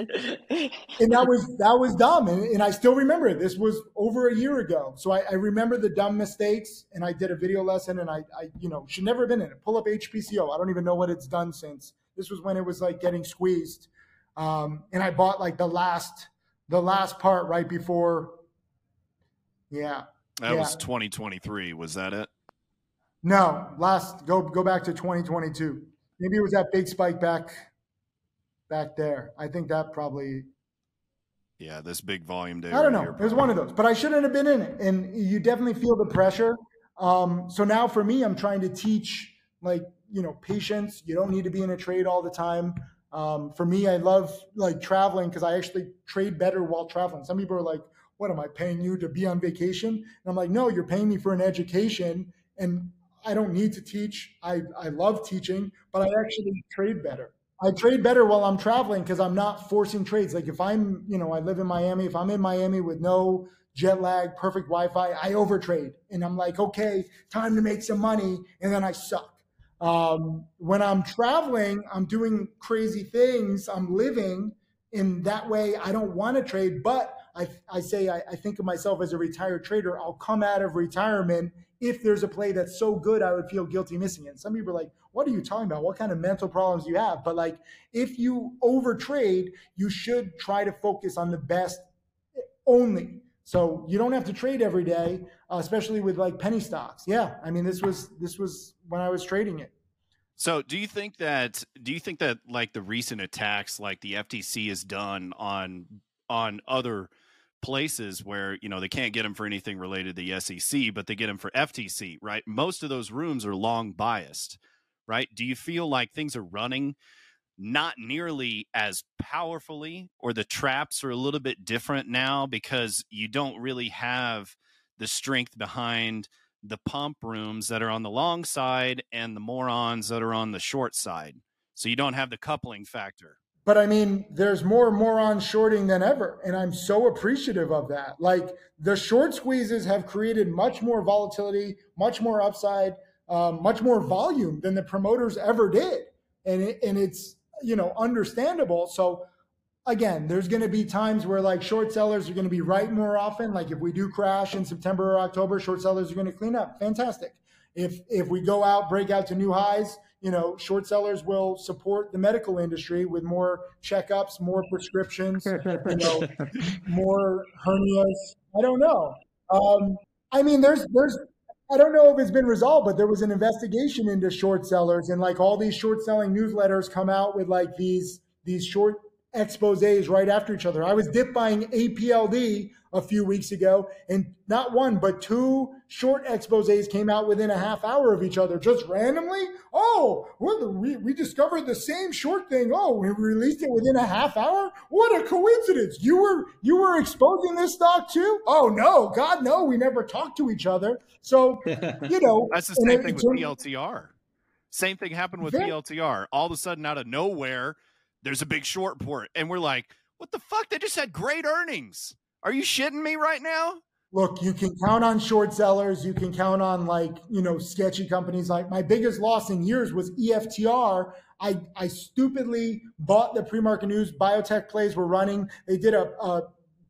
and that was, that was dumb. And, and I still remember it. This was over a year ago. So I, I remember the dumb mistakes, and I did a video lesson, and I, I, you know, should never have been in it. Pull up H P C O. I don't even know what it's done since. This was when it was like getting squeezed. Um, and I bought like the last, the last part right before. Yeah. That yeah. was twenty twenty-three. Was that it? No, last go go back to twenty twenty-two. Maybe it was that big spike back back there. I think that probably. Yeah, this big volume day. I don't right know. here, it was one of those, but I shouldn't have been in it. And you definitely feel the pressure. Um, so now for me, I'm trying to teach like, you know, patience. You don't need to be in a trade all the time. Um, for me, I love like traveling because I actually trade better while traveling. Some people are like, what am I paying you to be on vacation? And I'm like, no, you're paying me for an education. And I don't need to teach. I, I love teaching, but I actually trade better. I trade better while I'm traveling because I'm not forcing trades. Like if I'm, you know, I live in Miami. If I'm in Miami with no jet lag, perfect Wi-Fi, I overtrade. And I'm like, okay, time to make some money. And then I suck. Um, when I'm traveling, I'm doing crazy things. I'm living in that way. I don't want to trade, but I, I say I, I think of myself as a retired trader. I'll come out of retirement if there's a play that's so good, I would feel guilty missing it. Some people are like, what are you talking about? What kind of mental problems do you have? But like, if you overtrade, you should try to focus on the best only. So you don't have to trade every day, uh, especially with like penny stocks. Yeah. I mean, this was, this was when I was trading it. So do you think that, do you think that like the recent attacks, like the F T C has done on, on other places where, you know, they can't get them for anything related to the S E C, but they get them for F T C, right? Most of those rooms are long biased, right? Do you feel like things are running not nearly as powerfully, or the traps are a little bit different now because you don't really have the strength behind the pump rooms that are on the long side and the morons that are on the short side? So you don't have the coupling factor. But I mean, there's more moron shorting than ever. And I'm so appreciative of that. Like, the short squeezes have created much more volatility, much more upside, um, much more volume than the promoters ever did. And it, and it's, you know, understandable. So again, there's going to be times where like short sellers are going to be right more often. Like if we do crash in September or October, short sellers are going to clean up. Fantastic. If if we go out, break out to new highs, you know, short sellers will support the medical industry with more checkups, more prescriptions, you know, more hernias. I don't know. Um, I mean, there's there's I don't know if it's been resolved, but there was an investigation into short sellers, and like all these short selling newsletters come out with like these these short exposés right after each other. I was dip buying A P L D a few weeks ago, and not one but two short exposés came out within a half hour of each other, just randomly. Oh, we we discovered the same short thing. Oh, we released it within a half hour. What a coincidence! You were you were exposing this stock too? Oh no, God no, we never talked to each other. So you know, that's the same thing with P L T R. Same thing happened with P L T R. All of a sudden, out of nowhere, there's a big short report, and we're like, what the fuck? They just had great earnings. Are you shitting me right now? Look, you can count on short sellers. You can count on like, you know, sketchy companies. Like my biggest loss in years was E F T R. I, I stupidly bought the pre-market news. Biotech plays were running. They did a, a,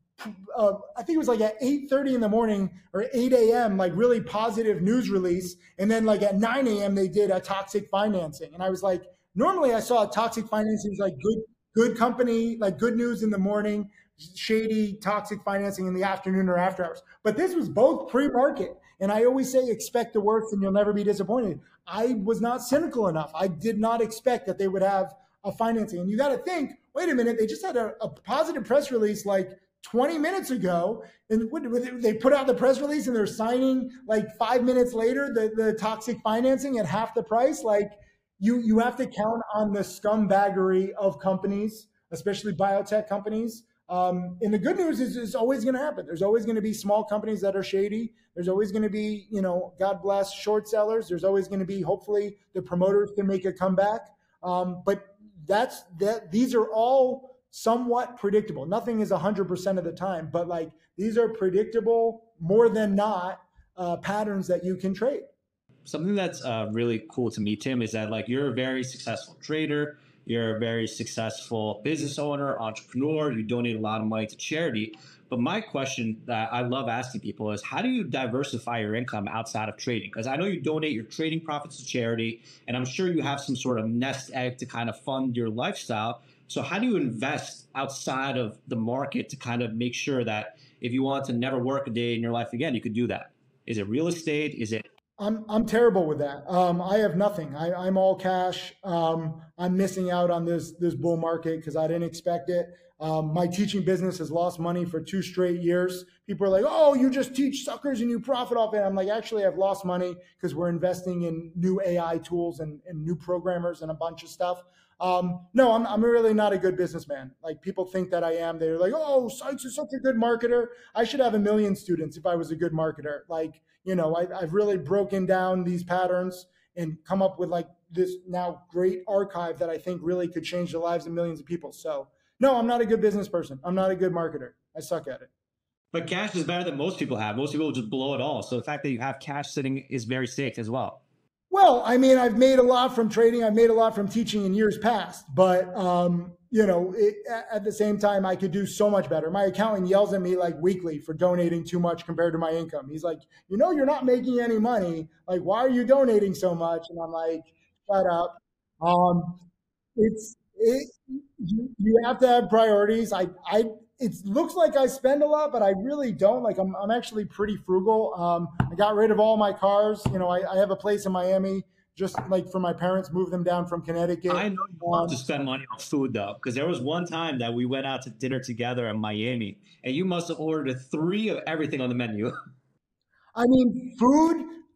a I think it was like at eight thirty in the morning or eight a.m., like really positive news release. And then like at nine a.m. they did a toxic financing. And I was like, normally I saw toxic financing as like good, good company, like good news in the morning, shady, toxic financing in the afternoon or after hours. But this was both pre-market. And I always say, expect the worst and you'll never be disappointed. I was not cynical enough. I did not expect that they would have a financing. And you got to think, wait a minute, they just had a, a positive press release like twenty minutes ago. And they put out the press release and they're signing like five minutes later, the, the toxic financing at half the price. Like you, you have to count on the scumbaggery of companies, especially biotech companies. Um, and the good news is it's always going to happen. There's always going to be small companies that are shady. There's always going to be, you know, God bless short sellers. There's always going to be, hopefully, the promoters can make a comeback. Um, but that's that. These are all somewhat predictable. Nothing is one hundred percent of the time, but like these are predictable more than not uh, patterns that you can trade. Something that's uh, really cool to me, Tim, is that like you're a very successful trader. You're a very successful business owner, entrepreneur. You donate a lot of money to charity. But my question that I love asking people is, how do you diversify your income outside of trading? Because I know you donate your trading profits to charity, and I'm sure you have some sort of nest egg to kind of fund your lifestyle. So how do you invest outside of the market to kind of make sure that if you want to never work a day in your life again, you could do that? Is it real estate? Is it I'm I'm terrible with that. Um, I have nothing. I, I'm all cash. Um, I'm missing out on this this bull market because I didn't expect it. Um, my teaching business has lost money for two straight years. People are like, "Oh, you just teach suckers and you profit off it." I'm like, actually, I've lost money because we're investing in new A I tools and, and new programmers and a bunch of stuff. Um, no, I'm I'm really not a good businessman. Like people think that I am. They're like, "Oh, Sykes is such a good marketer. I should have a million students if I was a good marketer." Like. You know, I, I've really broken down these patterns and come up with like this now great archive that I think really could change the lives of millions of people. So no, I'm not a good business person. I'm not a good marketer. I suck at it. But cash is better than most people have. Most people just blow it all. So the fact that you have cash sitting is very safe as well. Well, I mean, I've made a lot from trading. I've made a lot from teaching in years past. But, um, you know, it, at the same time, I could do so much better. My accountant yells at me like weekly for donating too much compared to my income. He's like, you know, you're not making any money. Like, why are you donating so much? And I'm like, shut up. Um, it's it, you, you have to have priorities. I, I, it looks like I spend a lot, but I really don't. Like, I'm, I'm actually pretty frugal. Um, I got rid of all my cars. You know, I, I have a place in Miami. Just like for my parents, moved them down from Connecticut. I know you want to spend money on food though, because there was one time that we went out to dinner together in Miami, and you must have ordered three of everything on the menu. I mean, food.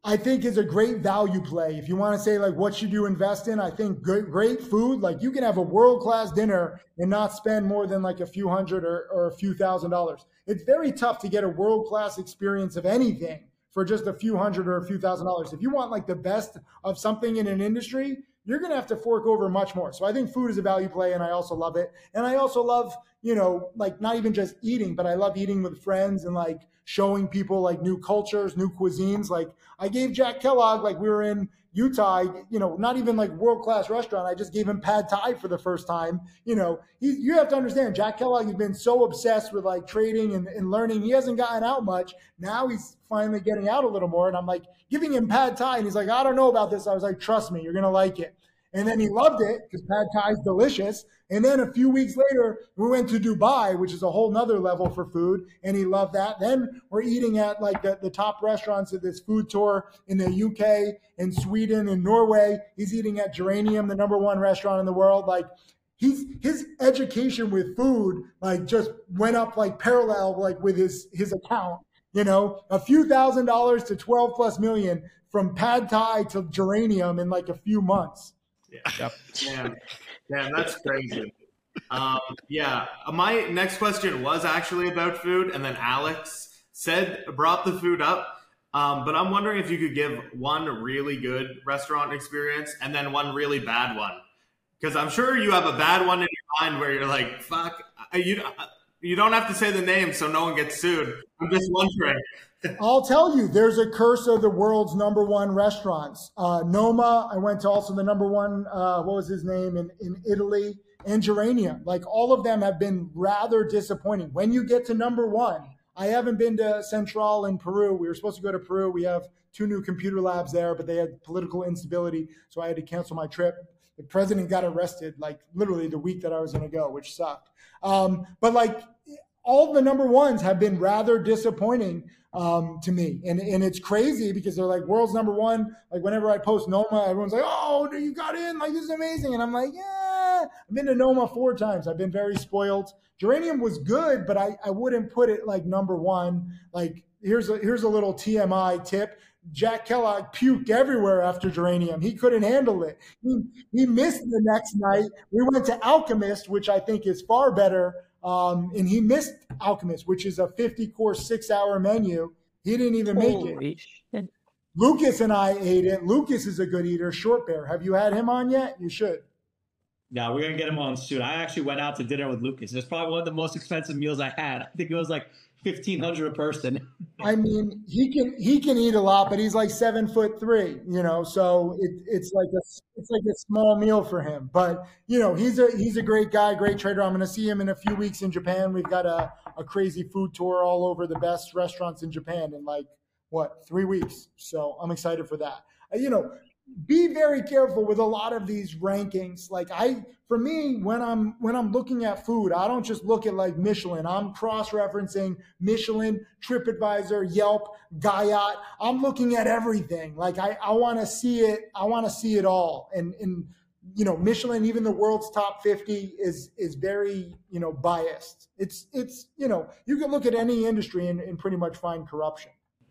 I think is a great value play. If you want to say like, what should you invest in? I think good, great food. Like you can have a world-class dinner and not spend more than like a few hundred or, or a few thousand dollars. It's very tough to get a world-class experience of anything for just a few hundred or a few thousand dollars. If you want like the best of something in an industry, you're going to have to fork over much more. So I think food is a value play, and I also love it. And I also love, you know, like not even just eating, but I love eating with friends and like showing people like new cultures, new cuisines. Like I gave Jack Kellogg, like we were in Utah, you know, not even like world-class restaurant. I just gave him pad thai for the first time. You know, he, you have to understand, Jack Kellogg has been so obsessed with like trading and, and learning. He hasn't gotten out much. Now he's finally getting out a little more. And I'm like giving him pad thai. And he's like, I don't know about this. I was like, trust me, you're going to like it. And then he loved it because pad thai is delicious. And then a few weeks later, we went to Dubai, which is a whole nother level for food. And he loved that. Then we're eating at like the, the top restaurants of this food tour in the U K and Sweden and Norway. He's eating at Geranium, the number one restaurant in the world. Like he's, his education with food, like just went up like parallel, like with his, his account, you know, a few thousand dollars to twelve plus million from pad thai to Geranium in like a few months. Yeah. Damn. Damn, that's crazy. Um, yeah. My next question was actually about food, and then Alex said brought the food up. Um, but I'm wondering if you could give one really good restaurant experience and then one really bad one, because I'm sure you have a bad one in your mind where you're like, "Fuck, you." You don't have to say the name so no one gets sued. I'm just wondering. I'll tell you, there's a curse of the world's number one restaurants. Uh, Noma, I went to also the number one, uh, what was his name, in, in Italy, and Geranium. Like all of them have been rather disappointing. When you get to number one, I haven't been to Central in Peru. We were supposed to go to Peru. We have two new computer labs there, but they had political instability, so I had to cancel my trip. The president got arrested like literally the week that I was going to go, which sucked. Um, but like all the number ones have been rather disappointing um, to me. And, and it's crazy because they're like world's number one. Like whenever I post Noma, everyone's like, oh, you got in, like this is amazing. And I'm like, yeah, I've been to Noma four times. I've been very spoiled. Geranium was good, but I, I wouldn't put it like number one. Like here's a, here's a little T M I tip. Jack Kellogg puked everywhere after Geranium. He couldn't handle it. He, he missed the next night. We went to Alchemist, which I think is far better. Um, and he missed Alchemist, which is a fifty course, six hour menu. He didn't even make Holy it. shit. Lucas and I ate it. Lucas is a good eater, Short Bear. Have you had him on yet? You should. Yeah, we're gonna get him on soon. I actually went out to dinner with Lucas. It's probably one of the most expensive meals I had. I think it was like fifteen hundred a person. I mean, he can he can eat a lot, but he's like seven foot three, you know. So it, it's like a it's like a small meal for him. But you know, he's a he's a great guy, great trader. I'm going to see him in a few weeks in Japan. We've got a a crazy food tour all over the best restaurants in Japan in like what three weeks. So I'm excited for that. You know, be very careful with a lot of these rankings. Like I, for me, when I'm when I'm looking at food, I don't just look at like Michelin. I'm cross-referencing Michelin, TripAdvisor, Yelp, Guyot. I'm looking at everything. Like I, I want to see it. I want to see it all. And and you know, Michelin, even the world's top fifty is is very you know biased. It's it's you know you can look at any industry and, and pretty much find corruption.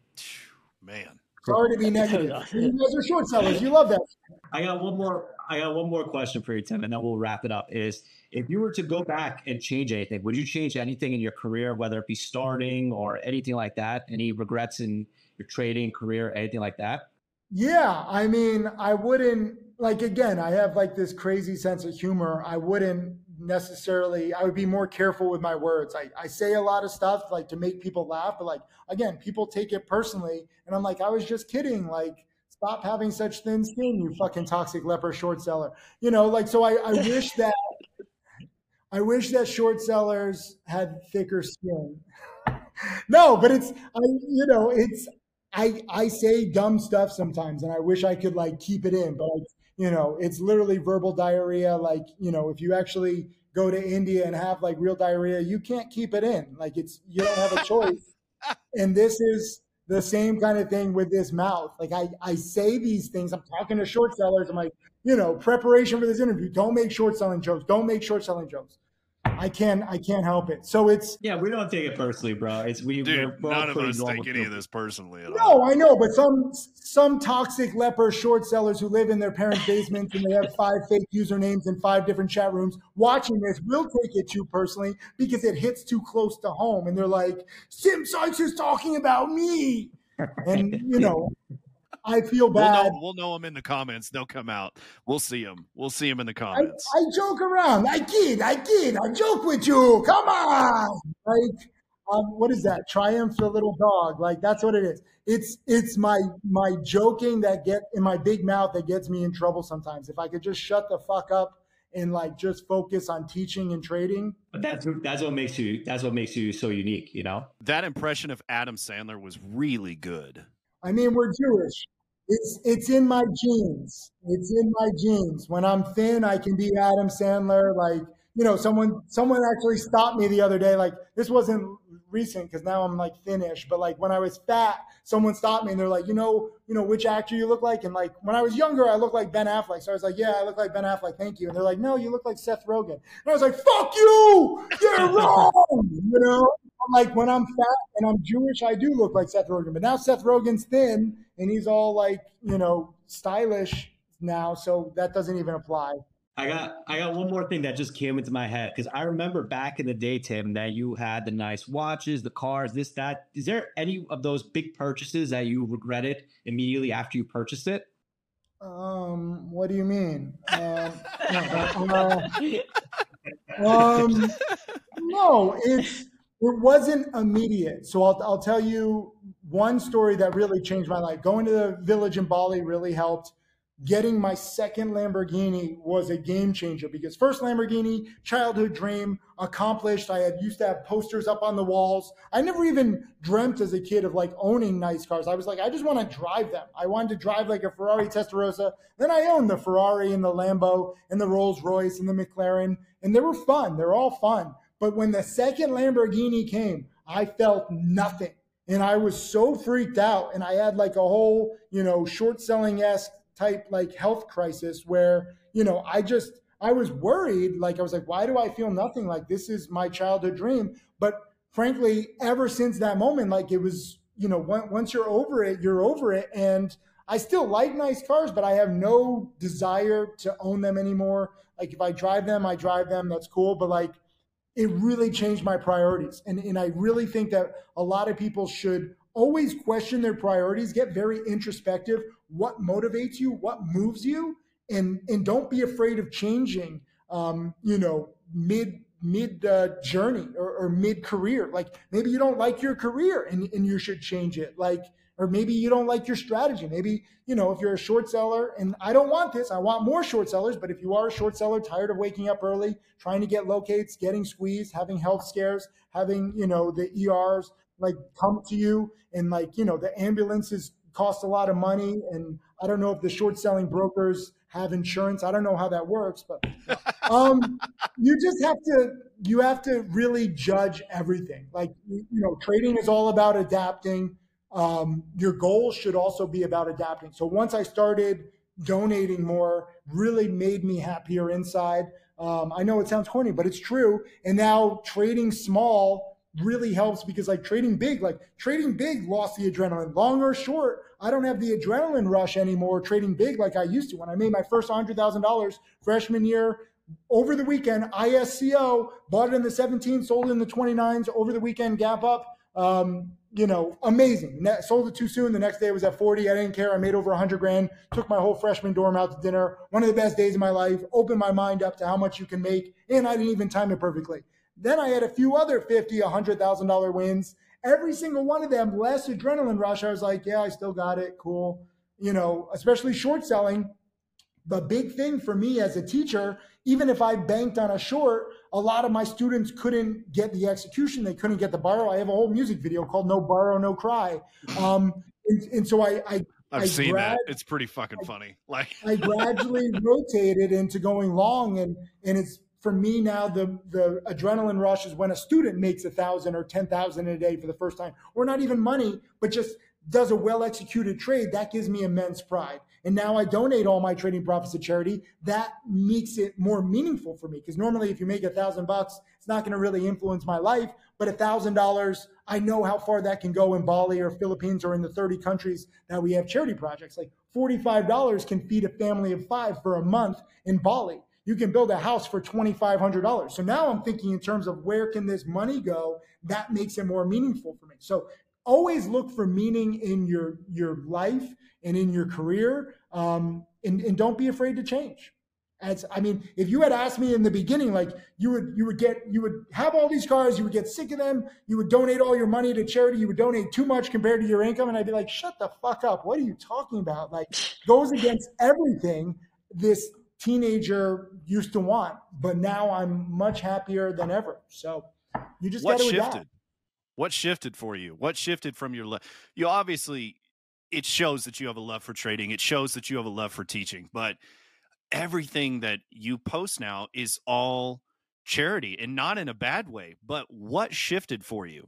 Man. Sorry to be negative. You guys are short sellers. You love that. I got one more. I got one more question for you, Tim, and then we'll wrap it up. Is if you were to go back and change anything, would you change anything in your career, whether it be starting or anything like that? Any regrets in your trading career, anything like that? Yeah, I mean, I wouldn't like. Again, I have like this crazy sense of humor. I wouldn't necessarily. I would be more careful with my words. I, I say a lot of stuff like to make people laugh, but like again, people take it personally, and I'm like, I was just kidding. Like, stop having such thin skin, you fucking toxic leper short seller. You know, like so. I, I wish that I wish that short sellers had thicker skin. No, but it's I. You know, it's. I, I say dumb stuff sometimes, and I wish I could like keep it in, but like, you know, it's literally verbal diarrhea. Like, you know, if you actually go to India and have like real diarrhea, you can't keep it in. Like it's, you don't have a choice. And this is the same kind of thing with this mouth. Like I, I say these things, I'm talking to short sellers. I'm like, you know, preparation for this interview, don't make short selling jokes. Don't make short selling jokes. I can't I can't help it. So it's yeah, we don't take it personally, bro. It's we Dude, we're, we're none of us normal take any people. of this personally at all. no, I know, but some some toxic leper short sellers who live in their parents' basements and they have five fake usernames in five different chat rooms watching this will take it too personally because it hits too close to home, and they're like, Sim Sykes is talking about me, and you know. I feel We'll bad. know, we'll know them in the comments. They'll come out. We'll see them. We'll see them in the I, comments. I joke around. I kid. I kid. I joke with you. Come on. Like, um, what is that? Triumph the little dog. Like, that's what it is. It's it's my my joking that get in my big mouth that gets me in trouble sometimes. If I could just shut the fuck up and like just focus on teaching and trading. But that's that's what makes you that's what makes you so unique, you know? That impression of Adam Sandler was really good. I mean, we're Jewish. It's it's in my genes. It's in my genes. When I'm thin, I can be Adam Sandler. Like, you know, someone someone actually stopped me the other day. Like, this wasn't recent because now I'm like thinnish, but like when I was fat, someone stopped me and they're like, you know, you know which actor you look like? And like when I was younger, I looked like Ben Affleck. So I was like, yeah, I look like Ben Affleck. Thank you. And they're like, no, you look like Seth Rogen. And I was like, fuck you. You're wrong. You know, I'm like when I'm fat and I'm Jewish, I do look like Seth Rogen. But now Seth Rogen's thin and he's all like, you know, stylish now. So that doesn't even apply. I got I got one more thing that just came into my head because I remember back in the day, Tim, that you had the nice watches, the cars, this, that. Is there any of those big purchases that you regretted immediately after you purchased it? Um, what do you mean? Um, uh, um, no, it's it wasn't immediate. So I'll I'll tell you one story that really changed my life. Going to the village in Bali really helped. Getting my second Lamborghini was a game changer because first Lamborghini, childhood dream, accomplished. I had used to have posters up on the walls. I never even dreamt as a kid of like owning nice cars. I was like, I just want to drive them. I wanted to drive like a Ferrari Testarossa. Then I owned the Ferrari and the Lambo and the Rolls Royce and the McLaren, and they were fun. They're all fun. But when the second Lamborghini came, I felt nothing. And I was so freaked out. And I had like a whole, you know, short selling-esque type like health crisis where, you know, I just, I was worried. Like, I was like, why do I feel nothing? Like, this is my childhood dream. But frankly, ever since that moment, like it was, you know, once you're over it, you're over it. And I still like nice cars, but I have no desire to own them anymore. Like if I drive them, I drive them. That's cool. But like, it really changed my priorities. And, and I really think that a lot of people should always question their priorities, get very introspective. What motivates you? What moves you? And and don't be afraid of changing, um, you know, mid mid uh, journey or, or mid career. Like maybe you don't like your career and, and you should change it. Like, or maybe you don't like your strategy. Maybe, you know, if you're a short seller, and I don't want this, I want more short sellers, but if you are a short seller, tired of waking up early, trying to get locates, getting squeezed, having health scares, having, you know, the E Rs like come to you, and like, you know, the ambulances cost a lot of money, and I don't know if the short selling brokers have insurance. I don't know how that works, but um, you just have to, you have to really judge everything. Like, you know, trading is all about adapting. Um, your goals should also be about adapting. So once I started donating more, really made me happier inside. Um, I know it sounds corny, but it's true. And now trading small really helps because like trading big, like trading big lost the adrenaline. Long or short, I don't have the adrenaline rush anymore trading big like I used to. When I made my first one hundred thousand dollars freshman year, over the weekend, I S C O, bought it in the seventeen, sold it in the twenty-nines, over the weekend, gap up. Um, you know, amazing. Ne- sold it too soon. The next day it was at forty. I didn't care. I made over a hundred grand, took my whole freshman dorm out to dinner. One of the best days of my life, opened my mind up to how much you can make. And I didn't even time it perfectly. Then I had a few other fifty, one hundred thousand dollars wins. Every single one of them, less adrenaline rush. I was like, yeah, I still got it. Cool. You know, especially short selling. The big thing for me as a teacher, even if I banked on a short, a lot of my students couldn't get the execution. They couldn't get the borrow. I have a whole music video called No Borrow, No Cry. Um, and, and so I, I I've I seen grad- that. It's pretty fucking I, funny. Like I gradually rotated into going long, and and it's for me now the the adrenaline rush is when a student makes a thousand or ten thousand a day for the first time, or not even money, but just does a well-executed trade, that gives me immense pride. And now I donate all my trading profits to charity. That makes it more meaningful for me, because normally if you make a thousand bucks, it's not going to really influence my life. But a thousand dollars, I know how far that can go in Bali or Philippines or in the thirty countries that we have charity projects. Like forty-five dollars can feed a family of five for a month in Bali. You can build a house for twenty-five hundred dollars. So now I'm thinking in terms of where can this money go? That makes it more meaningful for me. So always look for meaning in your, your life and in your career, um, and, and don't be afraid to change. As, I mean, if you had asked me in the beginning, like you would, you would get, you would have all these cars, you would get sick of them, you would donate all your money to charity, you would donate too much compared to your income. And I'd be like, shut the fuck up. What are you talking about? Like, goes against everything this teenager used to want, but now I'm much happier than ever. So you just got to adapt. What shifted for you? What shifted from your love? You obviously, it shows that you have a love for trading. It shows that you have a love for teaching, but everything that you post now is all charity, and not in a bad way. But what shifted for you?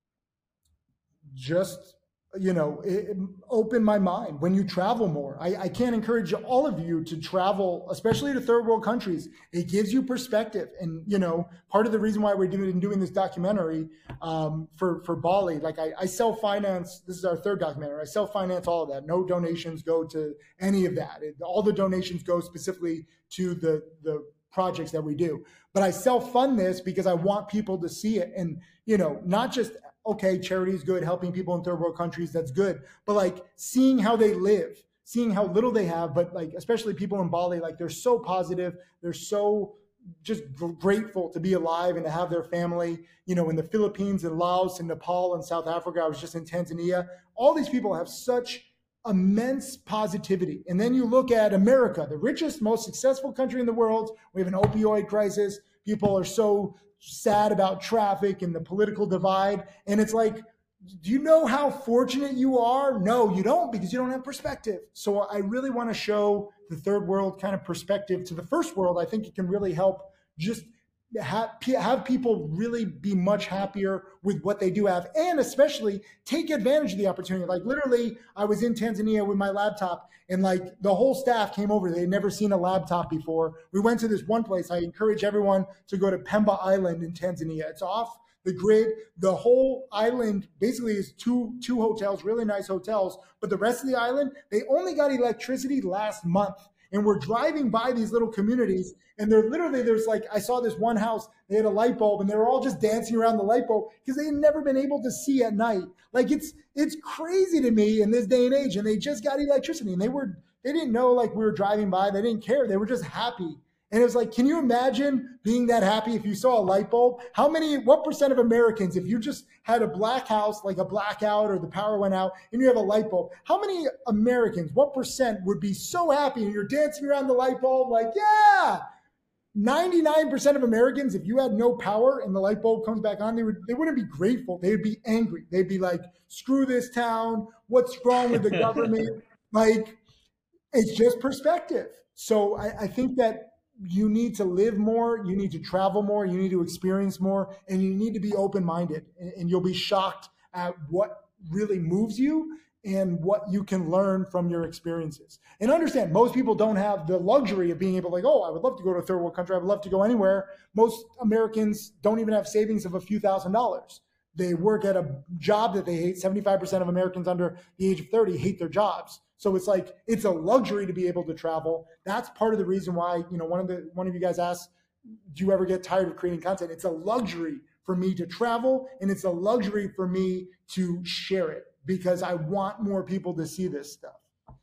Just, you know, it, open my mind. When you travel more, I, I can't encourage all of you to travel, especially to third world countries. It gives you perspective. And, you know, part of the reason why we're doing, doing this documentary um, for, for Bali, like I, I self-finance, this is our third documentary. I self-finance all of that. No donations go to any of that. It, all the donations go specifically to the, the projects that we do. But I self-fund this because I want people to see it. And, you know, not just, okay, charity is good, helping people in third world countries, that's good. But like seeing how they live, seeing how little they have, but like, especially people in Bali, like they're so positive. They're so just grateful to be alive and to have their family, you know, in the Philippines and Laos and Nepal and South Africa. I was just in Tanzania. All these people have such immense positivity. And then you look at America, the richest, most successful country in the world. We have an opioid crisis. People are so sad about traffic and the political divide. And it's like, do you know how fortunate you are? No, you don't, because you don't have perspective. So I really want to show the third world kind of perspective to the first world. I think it can really help just have, have people really be much happier with what they do have, and especially take advantage of the opportunity. Like literally, I was in Tanzania with my laptop, and like the whole staff came over. They had never seen a laptop before. We went to this one place. I encourage everyone to go to Pemba Island in Tanzania. It's off the grid. The whole island basically is two two hotels, really nice hotels, but the rest of the island, they only got electricity last month. And we're driving by these little communities, and they're literally, there's like, I saw this one house, they had a light bulb, and they were all just dancing around the light bulb because they had never been able to see at night. Like it's it's crazy to me in this day and age, and they just got electricity, and they were they didn't know like we were driving by, they didn't care, they were just happy. And it was like, can you imagine being that happy if you saw a light bulb? How many, what percent of Americans, if you just had a black house, like a blackout or the power went out and you have a light bulb, how many Americans, what percent would be so happy and you're dancing around the light bulb like, yeah, ninety-nine percent of Americans, if you had no power and the light bulb comes back on, they, would, they wouldn't be grateful. They would be angry. They'd be like, screw this town. What's wrong with the government? Like, it's just perspective. So I, I think that you need to live more, you need to travel more, you need to experience more, and you need to be open-minded, and, and you'll be shocked at what really moves you and what you can learn from your experiences. And understand, most people don't have the luxury of being able to like, oh, I would love to go to a third world country, I would love to go anywhere. Most Americans don't even have savings of a few thousand dollars. They work at a job that they hate. seventy-five percent of Americans under the age of thirty hate their jobs. So it's like, it's a luxury to be able to travel. That's part of the reason why, you know, one of the, one of you guys asked, do you ever get tired of creating content? It's a luxury for me to travel, and it's a luxury for me to share it because I want more people to see this stuff.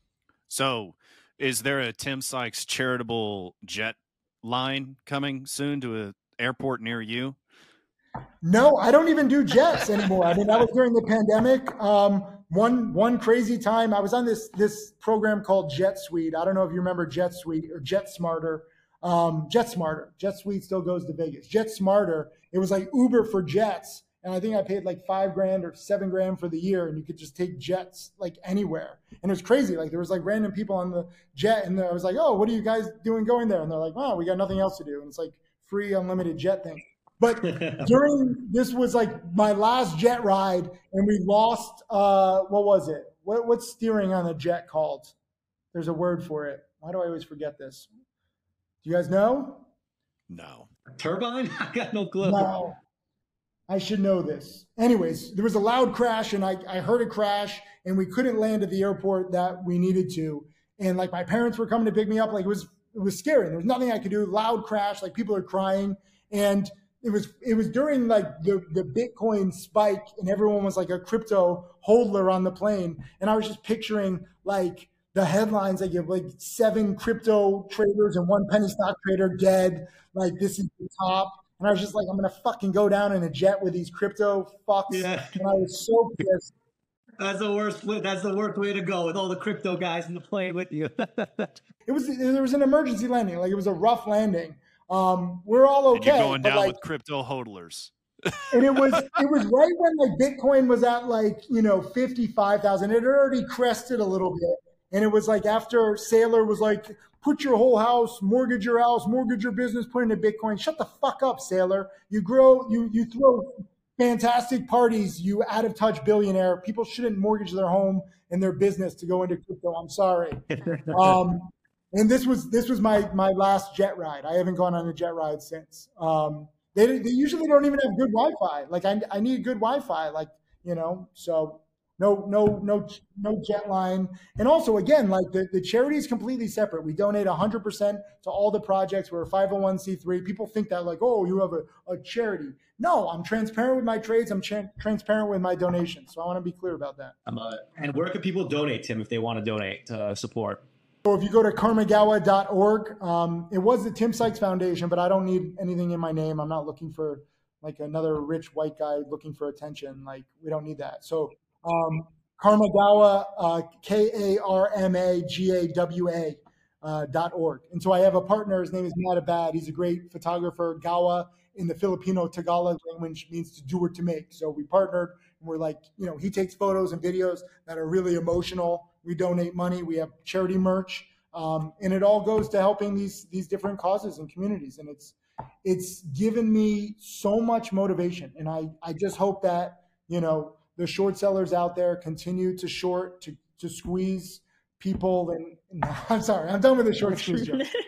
So is there a Tim Sykes charitable jet line coming soon to an airport near you? No, I don't even do jets anymore. I mean, that was during the pandemic. Um, one one crazy time, I was on this this program called Jet Suite. I don't know if you remember Jet Suite or Jet Smarter. Um, Jet Smarter. Jet Suite still goes to Vegas. Jet Smarter. It was like Uber for jets, and I think I paid like five grand or seven grand for the year, and you could just take jets like anywhere. And it was crazy. Like there was like random people on the jet, and I was like, "Oh, what are you guys doing going there?" And they're like, "Oh, we got nothing else to do." And it's like free unlimited jet thing. But during, this was like my last jet ride, and we lost, uh, what was it? What, what's steering on a jet called? There's a word for it. Why do I always forget this? Do you guys know? No. Turbine? I got no clue. No. I should know this. Anyways, there was a loud crash, and I, I heard a crash, and we couldn't land at the airport that we needed to. And like my parents were coming to pick me up. Like it was, it was scary. There was nothing I could do. Loud crash, like people are crying. And it was, it was during like the, the Bitcoin spike, and everyone was like a crypto hodler on the plane. And I was just picturing like the headlines that give like seven crypto traders and one penny stock trader dead. Like this is the top. And I was just like, I'm going to fucking go down in a jet with these crypto fucks. Yeah. And I was so pissed. That's the worst. That's the worst way to go, with all the crypto guys in the plane with you. It was, there was an emergency landing. Like it was a rough landing. Um, we're all okay. And you're going down like, with crypto hodlers. And it was, it was right when like Bitcoin was at like, you know, fifty-five thousand. It had already crested a little bit. And it was like after Saylor was like, put your whole house, mortgage your house, mortgage your business, put into Bitcoin. Shut the fuck up, Saylor. You grow, you you throw fantastic parties, you out of touch billionaire. People shouldn't mortgage their home and their business to go into crypto. I'm sorry. Um, and this was this was my my last jet ride. I haven't gone on a jet ride since. Um, they they usually don't even have good Wi-Fi. Like I I need good Wi-Fi. Like you know so. No, no, no, no jet line. And also, again, like the, the charity is completely separate. We donate one hundred percent to all the projects. We're a five oh one c three. People think that like, oh, you have a, a charity. No, I'm transparent with my trades. I'm tra- transparent with my donations. So I want to be clear about that. Uh, and where can people donate, Tim, if they want to donate to uh, support? So if you go to karmagawa dot org, um, it was the Tim Sykes Foundation, but I don't need anything in my name. I'm not looking for like another rich white guy looking for attention. Like we don't need that. So Um, Karmagawa, uh, K A R M A G A W A uh, dot org. And so I have a partner, his name is Matt Abad. He's a great photographer. Gawa in the Filipino Tagalog language means to do or to make. So we partnered, and we're like, you know, he takes photos and videos that are really emotional. We donate money. We have charity merch. Um, and it all goes to helping these, these different causes and communities. And it's, it's given me so much motivation. And I, I just hope that, you know, the short sellers out there continue to short, to, to squeeze people. And no, I'm sorry, I'm done with the short squeeze joke.